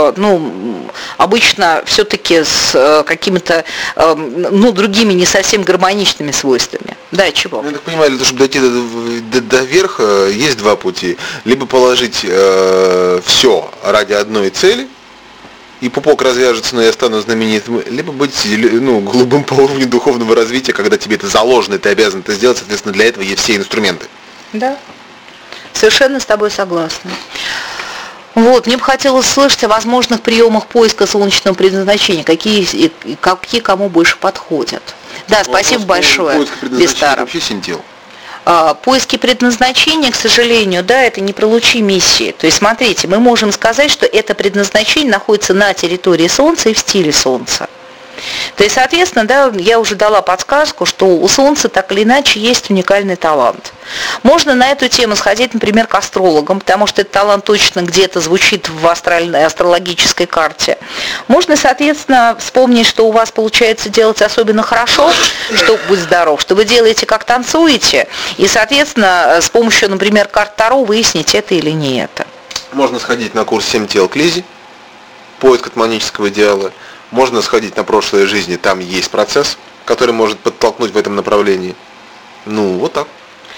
обычно все-таки с какими-то, другими не совсем гармоничными свойствами. Да, чего? Я так понимаю, для того, чтобы дойти до верха, есть два пути. Либо положить все ради одной цели, и пупок развяжется, но я стану знаменитым, либо быть голубым по уровню духовного развития, когда тебе это заложено, и ты обязан это сделать, соответственно, для этого есть все инструменты. Да, совершенно с тобой согласна. Вот, мне бы хотелось слышать о возможных приемах поиска солнечного предназначения, какие кому больше подходят. Да, спасибо большое, поиск предназначения вообще синтел. Поиски предназначения, к сожалению, да, это не про лучи миссии. То есть, смотрите, мы можем сказать, что это предназначение находится на территории Солнца и в стиле Солнца. То есть, соответственно, да, я уже дала подсказку, что у Солнца так или иначе есть уникальный талант. Можно на эту тему сходить, например, к астрологам, потому что этот талант точно где-то звучит в астральной, астрологической карте. Можно, соответственно, вспомнить, что у вас получается делать особенно хорошо, что будь здоров, что вы делаете, как танцуете, и, соответственно, с помощью, например, карт Таро выяснить, это или не это. Можно сходить на курс 7 тел к Лизе, поиск атманического идеала. Можно сходить на прошлые жизни, там есть процесс, который может подтолкнуть в этом направлении. Вот так.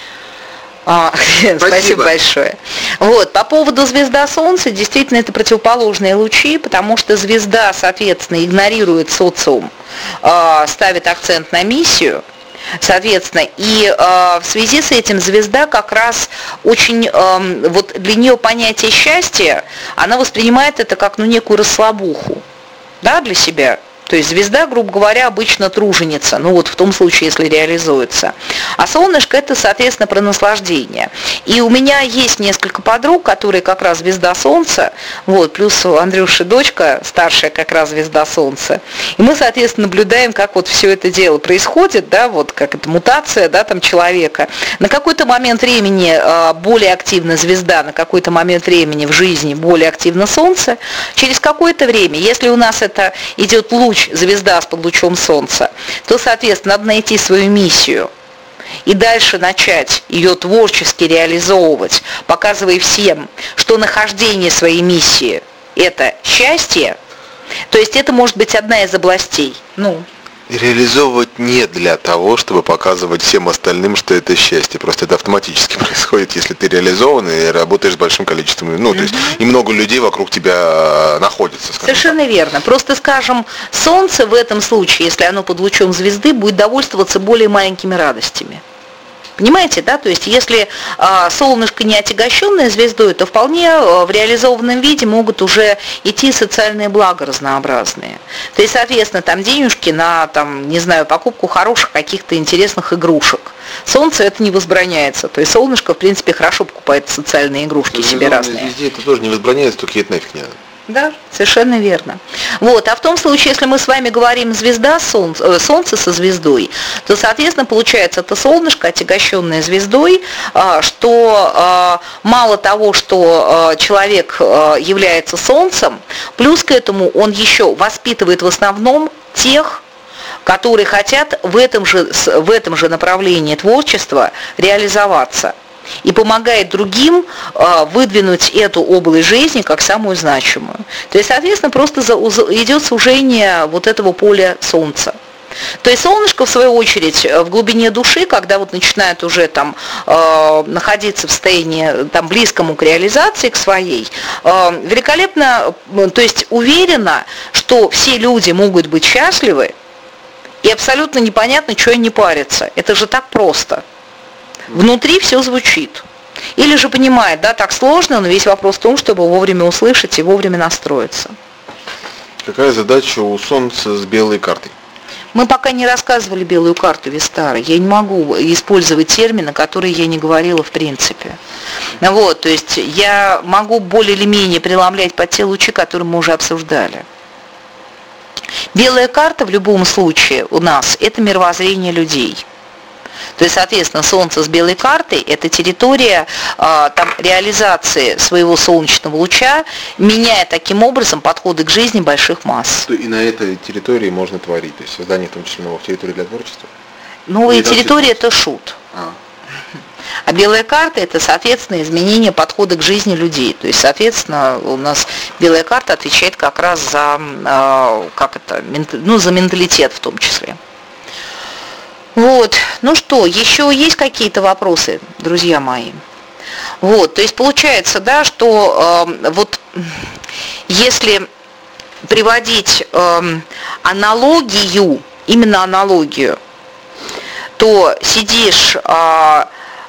Спасибо большое. Вот, по поводу звезда Солнца, действительно, это противоположные лучи, потому что звезда, соответственно, игнорирует социум, ставит акцент на миссию. Соответственно, и в связи с этим звезда как раз очень, вот для нее понятие счастья, она воспринимает это как некую расслабуху. Да, для себя. То есть звезда, грубо говоря, обычно труженица, в том случае, если реализуется. А солнышко – это, соответственно, про наслаждение. И у меня есть несколько подруг, которые как раз звезда Солнца, плюс у Андрюши дочка, старшая как раз звезда Солнца. И мы, соответственно, наблюдаем, как все это дело происходит, да, как это мутация, да, там человека. На какой-то момент времени более активна звезда, на какой-то момент времени в жизни более активно Солнце. Через какое-то время, если у нас это идет луч, звезда с под лучом Солнца, то, соответственно, надо найти свою миссию и дальше начать ее творчески реализовывать, показывая всем, что нахождение своей миссии – это счастье, то есть это может быть одна из областей. Реализовывать не для того, чтобы показывать всем остальным, что это счастье. Просто это автоматически происходит, если ты реализован и работаешь с большим количеством, то есть и много людей вокруг тебя находится. Совершенно верно. Просто, скажем, Солнце в этом случае, если оно под лучом звезды, будет довольствоваться более маленькими радостями. Понимаете, да? То есть, если солнышко не отягощенное звездой, то вполне в реализованном виде могут уже идти социальные блага разнообразные. То есть, соответственно, там денежки на, не знаю, покупку хороших каких-то интересных игрушек. Солнце это не возбраняется. То есть, солнышко, в принципе, хорошо покупает социальные игрушки себе разные. Везде это тоже не возбраняется, только ей это нафиг не надо. Да, совершенно верно. Вот, а в том случае, если мы с вами говорим Солнце со звездой, то, соответственно, получается это солнышко, отягощенное звездой, что мало того, что человек является Солнцем, плюс к этому он еще воспитывает в основном тех, которые хотят в этом же направлении творчества реализоваться. И помогает другим выдвинуть эту область жизни как самую значимую. То есть, соответственно, просто идет сужение вот этого поля Солнца. То есть солнышко, в свою очередь, в глубине души, когда вот начинает уже находиться в состоянии близкому к реализации, к своей, великолепно, то есть уверена, что все люди могут быть счастливы, и абсолютно непонятно, что они парятся. Это же так просто. Внутри все звучит. Или же понимает, да, так сложно, но весь вопрос в том, чтобы вовремя услышать и вовремя настроиться. Какая задача у Солнца с белой картой? Мы пока не рассказывали белую карту Вестары. Я не могу использовать термины, которые я не говорила в принципе. Вот, то есть я могу более или менее преломлять под те лучи, которые мы уже обсуждали. Белая карта в любом случае у нас – это мировоззрение людей. То есть, соответственно, Солнце с белой картой – это территория реализации своего солнечного луча, меняя таким образом подходы к жизни больших масс. И на этой территории можно творить, то есть создание в том числе новых территорий для творчества? Новые территории – это шут. А белая карта – это, соответственно, изменение подхода к жизни людей. То есть, соответственно, у нас белая карта отвечает как раз за, за менталитет в том числе. Вот, ну что, еще есть какие-то вопросы, друзья мои? Вот, то есть получается, да, что вот если приводить аналогию, именно аналогию, то сидишь в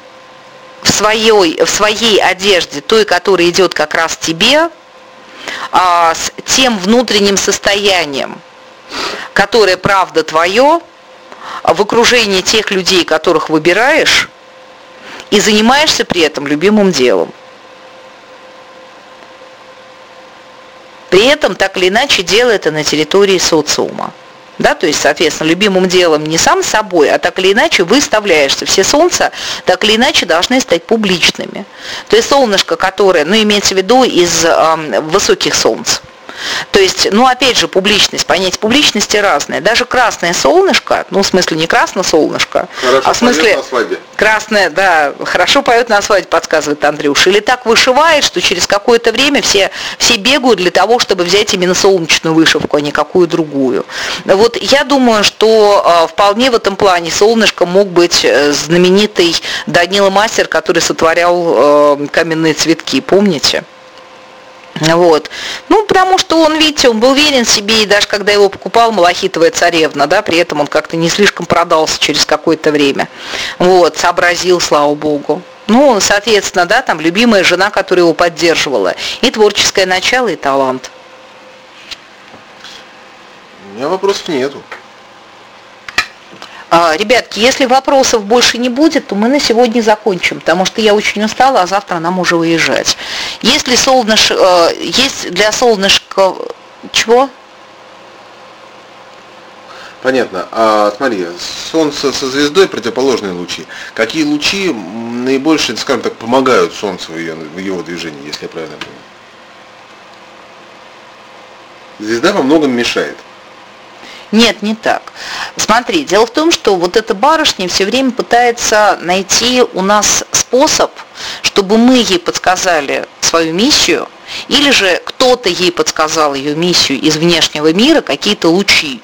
своей одежде, той, которая идет как раз тебе, с тем внутренним состоянием, которое правда твое, в окружении тех людей, которых выбираешь, и занимаешься при этом любимым делом. При этом так или иначе делай это на территории социума. Да, то есть, соответственно, любимым делом не сам собой, а так или иначе выставляешься. Все солнца так или иначе должны стать публичными. То есть солнышко, которое, имеется в виду из высоких солнц. То есть, опять же, публичность, понятие публичности разное. Даже красное солнышко, в смысле не красное солнышко, а в смысле красное, да, хорошо поет на свадьбе, подсказывает Андрюша. Или так вышивает, что через какое-то время все бегают для того, чтобы взять именно солнечную вышивку, а не какую другую. Вот я думаю, что вполне в этом плане солнышко мог быть знаменитый Данила Мастер, который сотворял каменные цветки, помните? Вот. Потому что он, видите, он был уверен в себе, и даже когда его покупал Малахитовая царевна, да, при этом он как-то не слишком продался через какое-то время. Вот, сообразил, слава богу. Соответственно, да, там любимая жена, которая его поддерживала. И творческое начало, и талант. У меня вопросов нету. Ребятки, если вопросов больше не будет, то мы на сегодня закончим, потому что я очень устала, а завтра нам уже уезжать. Если есть для солнышка... Чего? Понятно. Смотри, Солнце со звездой, противоположные лучи. Какие лучи наибольше, скажем так, помогают Солнцу в его движении, если я правильно понимаю? Звезда во многом мешает. Нет, не так. Смотри, дело в том, что вот эта барышня все время пытается найти у нас способ, чтобы мы ей подсказали свою миссию, или же кто-то ей подсказал ее миссию из внешнего мира, какие-то лучи.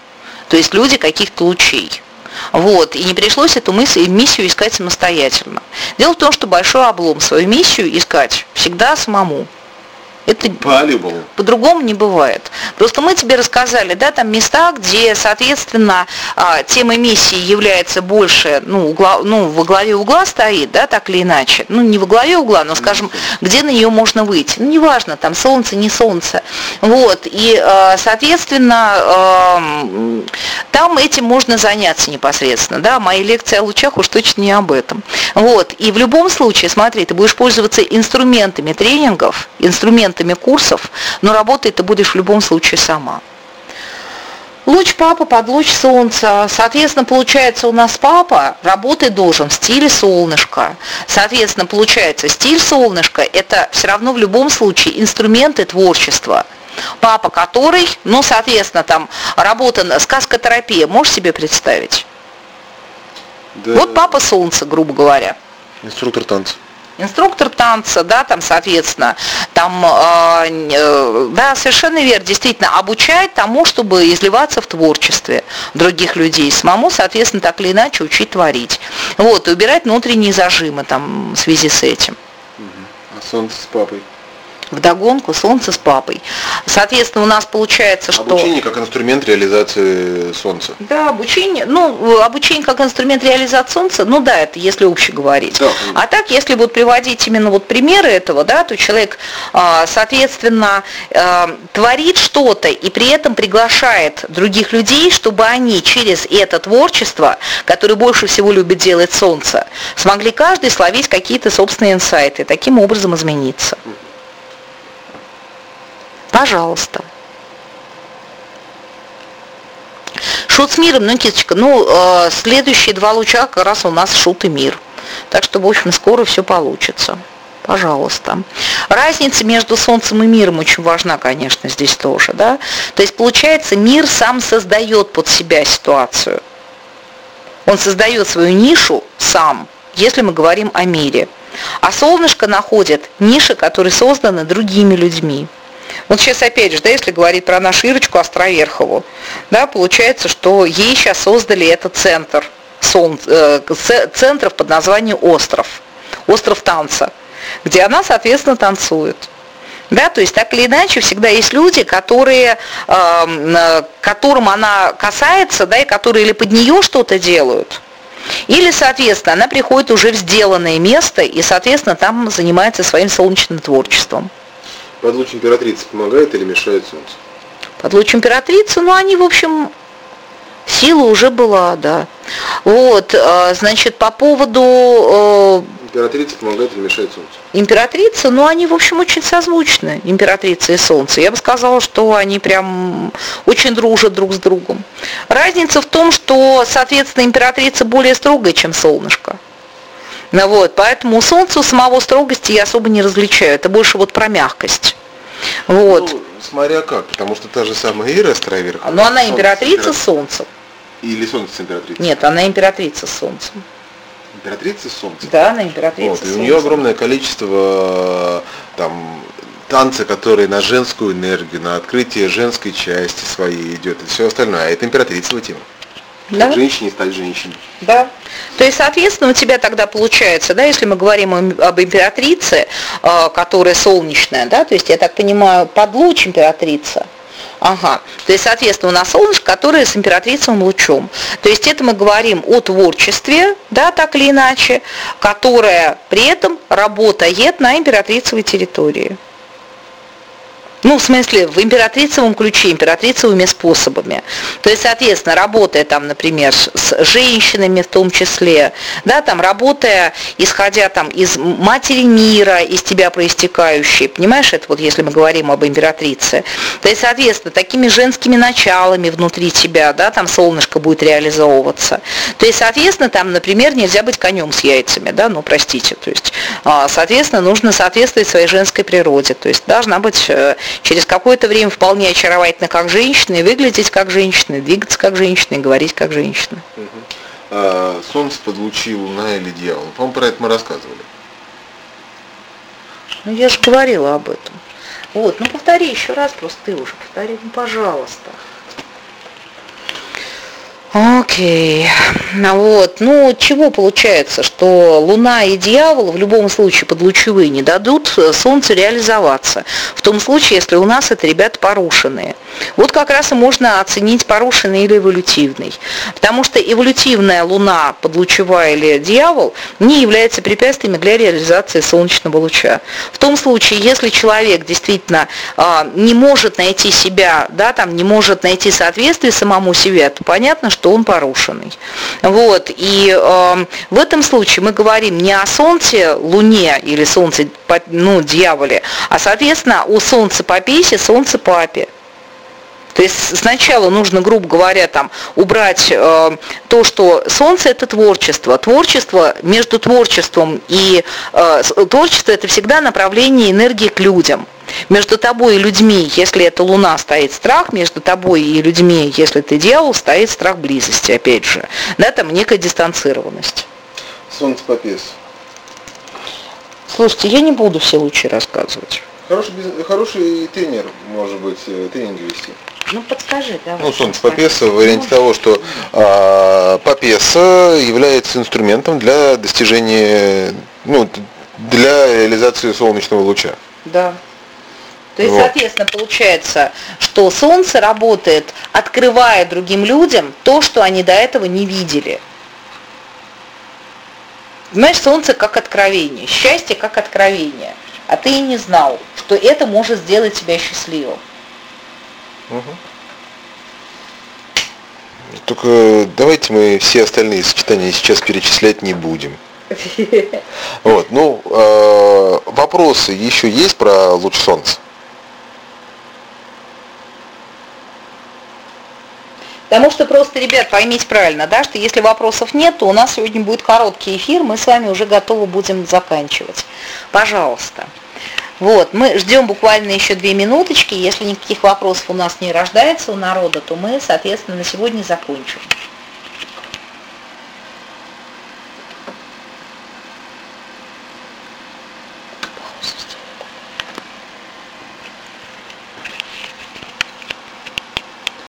то есть люди каких-то лучей. Вот, и не пришлось эту миссию искать самостоятельно. Дело в том, что большой облом свою миссию искать всегда самому. Это по-другому не бывает. Просто мы тебе рассказали, да, там места, где, соответственно, тема миссии является больше, во главе угла стоит, да, так или иначе. Не во главе угла, но, скажем, где на нее можно выйти. Неважно, там солнце, не солнце. Вот, и, соответственно, там этим можно заняться непосредственно, да. Мои лекции о лучах уж точно не об этом. Вот, и в любом случае, смотри, ты будешь пользоваться инструментами тренингов, инструментами курсов, но работать ты будешь в любом случае сама. Луч папа под луч солнца. Соответственно, получается, у нас папа работать должен в стиле солнышка. Соответственно, получается, стиль солнышка – это все равно в любом случае инструменты творчества. Папа, который, соответственно, там работа, сказкотерапия, можешь себе представить? Да. Вот папа солнца, грубо говоря. Инструктор танца. Инструктор танца, да, там, соответственно, там, да, совершенно верно, действительно, обучать тому, чтобы изливаться в творчестве других людей, самому, соответственно, так или иначе учить творить. Вот, и убирать внутренние зажимы там в связи с этим. А солнце с папой? Вдогонку солнце с папой. Соответственно, у нас получается, что... Обучение как инструмент реализации солнца. Да, обучение как инструмент реализации солнца, да, это если обще говорить. Да. А так, если вот приводить именно вот примеры этого, да, то человек, соответственно, творит что-то и при этом приглашает других людей, чтобы они через это творчество, которое больше всего любит делать солнце, смогли каждый словить какие-то собственные инсайты, таким образом измениться. Пожалуйста. Шут с миром, Киточка, следующие 2 луча как раз у нас шут и мир. Так что, в общем, скоро все получится. Пожалуйста. Разница между солнцем и миром очень важна, конечно, здесь тоже, да. То есть, получается, мир сам создает под себя ситуацию. Он создает свою нишу сам, если мы говорим о мире. А солнышко находит ниши, которые созданы другими людьми. Вот сейчас опять же, да, если говорить про нашу Ирочку Островерхову, да, получается, что ей сейчас создали этот центр под названием «Остров», «Остров танца», где она, соответственно, танцует. Да, то есть так или иначе всегда есть люди, которым она касается, да, и которые или под нее что-то делают, или, соответственно, она приходит уже в сделанное место и, соответственно, там занимается своим солнечным творчеством. Под луч императрицы помогает или мешает солнце? Под луч императрицы, они, в общем, сила уже была, да. Вот, значит, по поводу... Императрица помогает или мешает солнце? Императрица, они, в общем, очень созвучны, императрица и солнце. Я бы сказала, что они прям очень дружат друг с другом. Разница в том, что, соответственно, императрица более строгая, чем солнышко. Вот, поэтому у солнца у самого строгости я особо не различаю. Это больше вот про мягкость. Вот. Смотря как, потому что та же самая Ира Островерхова. Но она императрица с солнцем. Или солнце с императрицей? Нет, она императрица с солнцем. Императрица с солнцем? Да, она императрица с солнцем. И у нее огромное количество танца, который на женскую энергию, на открытие женской части своей идет и все остальное. А это императрицевая тема. Да? Как женщине стать женщиной. Да. То есть, соответственно, у тебя тогда получается, да, если мы говорим об императрице, которая солнечная, да, то есть, я так понимаю, под луч императрица. Ага. То есть, соответственно, у нас солнышко, которое с императрицевым лучом. То есть, это мы говорим о творчестве, да, так или иначе, которое при этом работает на императрицевой территории. В смысле, в императрицевом ключе, императрицевыми способами. То есть, соответственно, работая там, например, с женщинами в том числе, да, там, работая, исходя там из матери мира, из тебя проистекающей, понимаешь, это вот если мы говорим об императрице. То есть, соответственно, такими женскими началами внутри тебя, да, там солнышко будет реализовываться. То есть, соответственно, там, например, нельзя быть конем с яйцами, да, простите, то есть, соответственно, нужно соответствовать своей женской природе, то есть, должна быть через какое-то время вполне очаровательно как женщина, и выглядеть как женщина, и двигаться как женщина, и говорить как женщина. Солнце под лучи, луна или дьявол. По-моему, про это мы рассказывали. Я же говорила об этом. Вот, повтори еще раз, просто ты уже повтори, пожалуйста. Окей. Вот. Ну, чего получается, что Луна и дьявол в любом случае подлучевые не дадут Солнцу реализоваться. В том случае, если у нас это ребята порушенные. Вот как раз и можно оценить порушенный или эволютивный. Потому что эволютивная Луна, подлучевая или дьявол, не является препятствиями для реализации солнечного луча. В том случае, если человек действительно не может найти себя, да, там, не может найти соответствие самому себе, то понятно, что он порушенный. Вот. И в этом случае мы говорим не о Солнце, Луне или Солнце, ну, дьяволе, а, соответственно, о Солнце Папесе, Солнце Папе. То есть сначала нужно, грубо говоря, там, убрать то, что Солнце – это творчество. Творчество, между творчеством и творчество – это всегда направление энергии к людям. Между тобой и людьми, если это Луна, стоит страх, между тобой и людьми, если ты дьявол, стоит страх близости, опять же. Да, там некая дистанцированность. Солнце Папес. Слушайте, я не буду все лучи рассказывать. Хороший тренер, может быть, тренинги вести. Ну, подскажи, давай. Ну, Солнце Папеса в варианте того, что Папеса является инструментом для достижения, ну, для реализации солнечного луча. Да. То есть, Вот. соответственно, получается, что Солнце работает, открывая другим людям то, что они до этого не видели. Знаешь, Солнце как откровение, счастье как откровение. А ты и не знал, что это может сделать тебя счастливым. Угу. Только давайте мы все остальные сочетания сейчас перечислять не будем. Вот, ну, вопросы еще есть про луч Солнца? Потому что просто, ребят, поймите правильно, да, что если вопросов нет, то у нас сегодня будет короткий эфир, мы с вами уже готовы будем заканчивать. Пожалуйста. Вот, мы ждем буквально еще 2 минуточки, если никаких вопросов у нас не рождается у народа, то мы, соответственно, на сегодня закончим.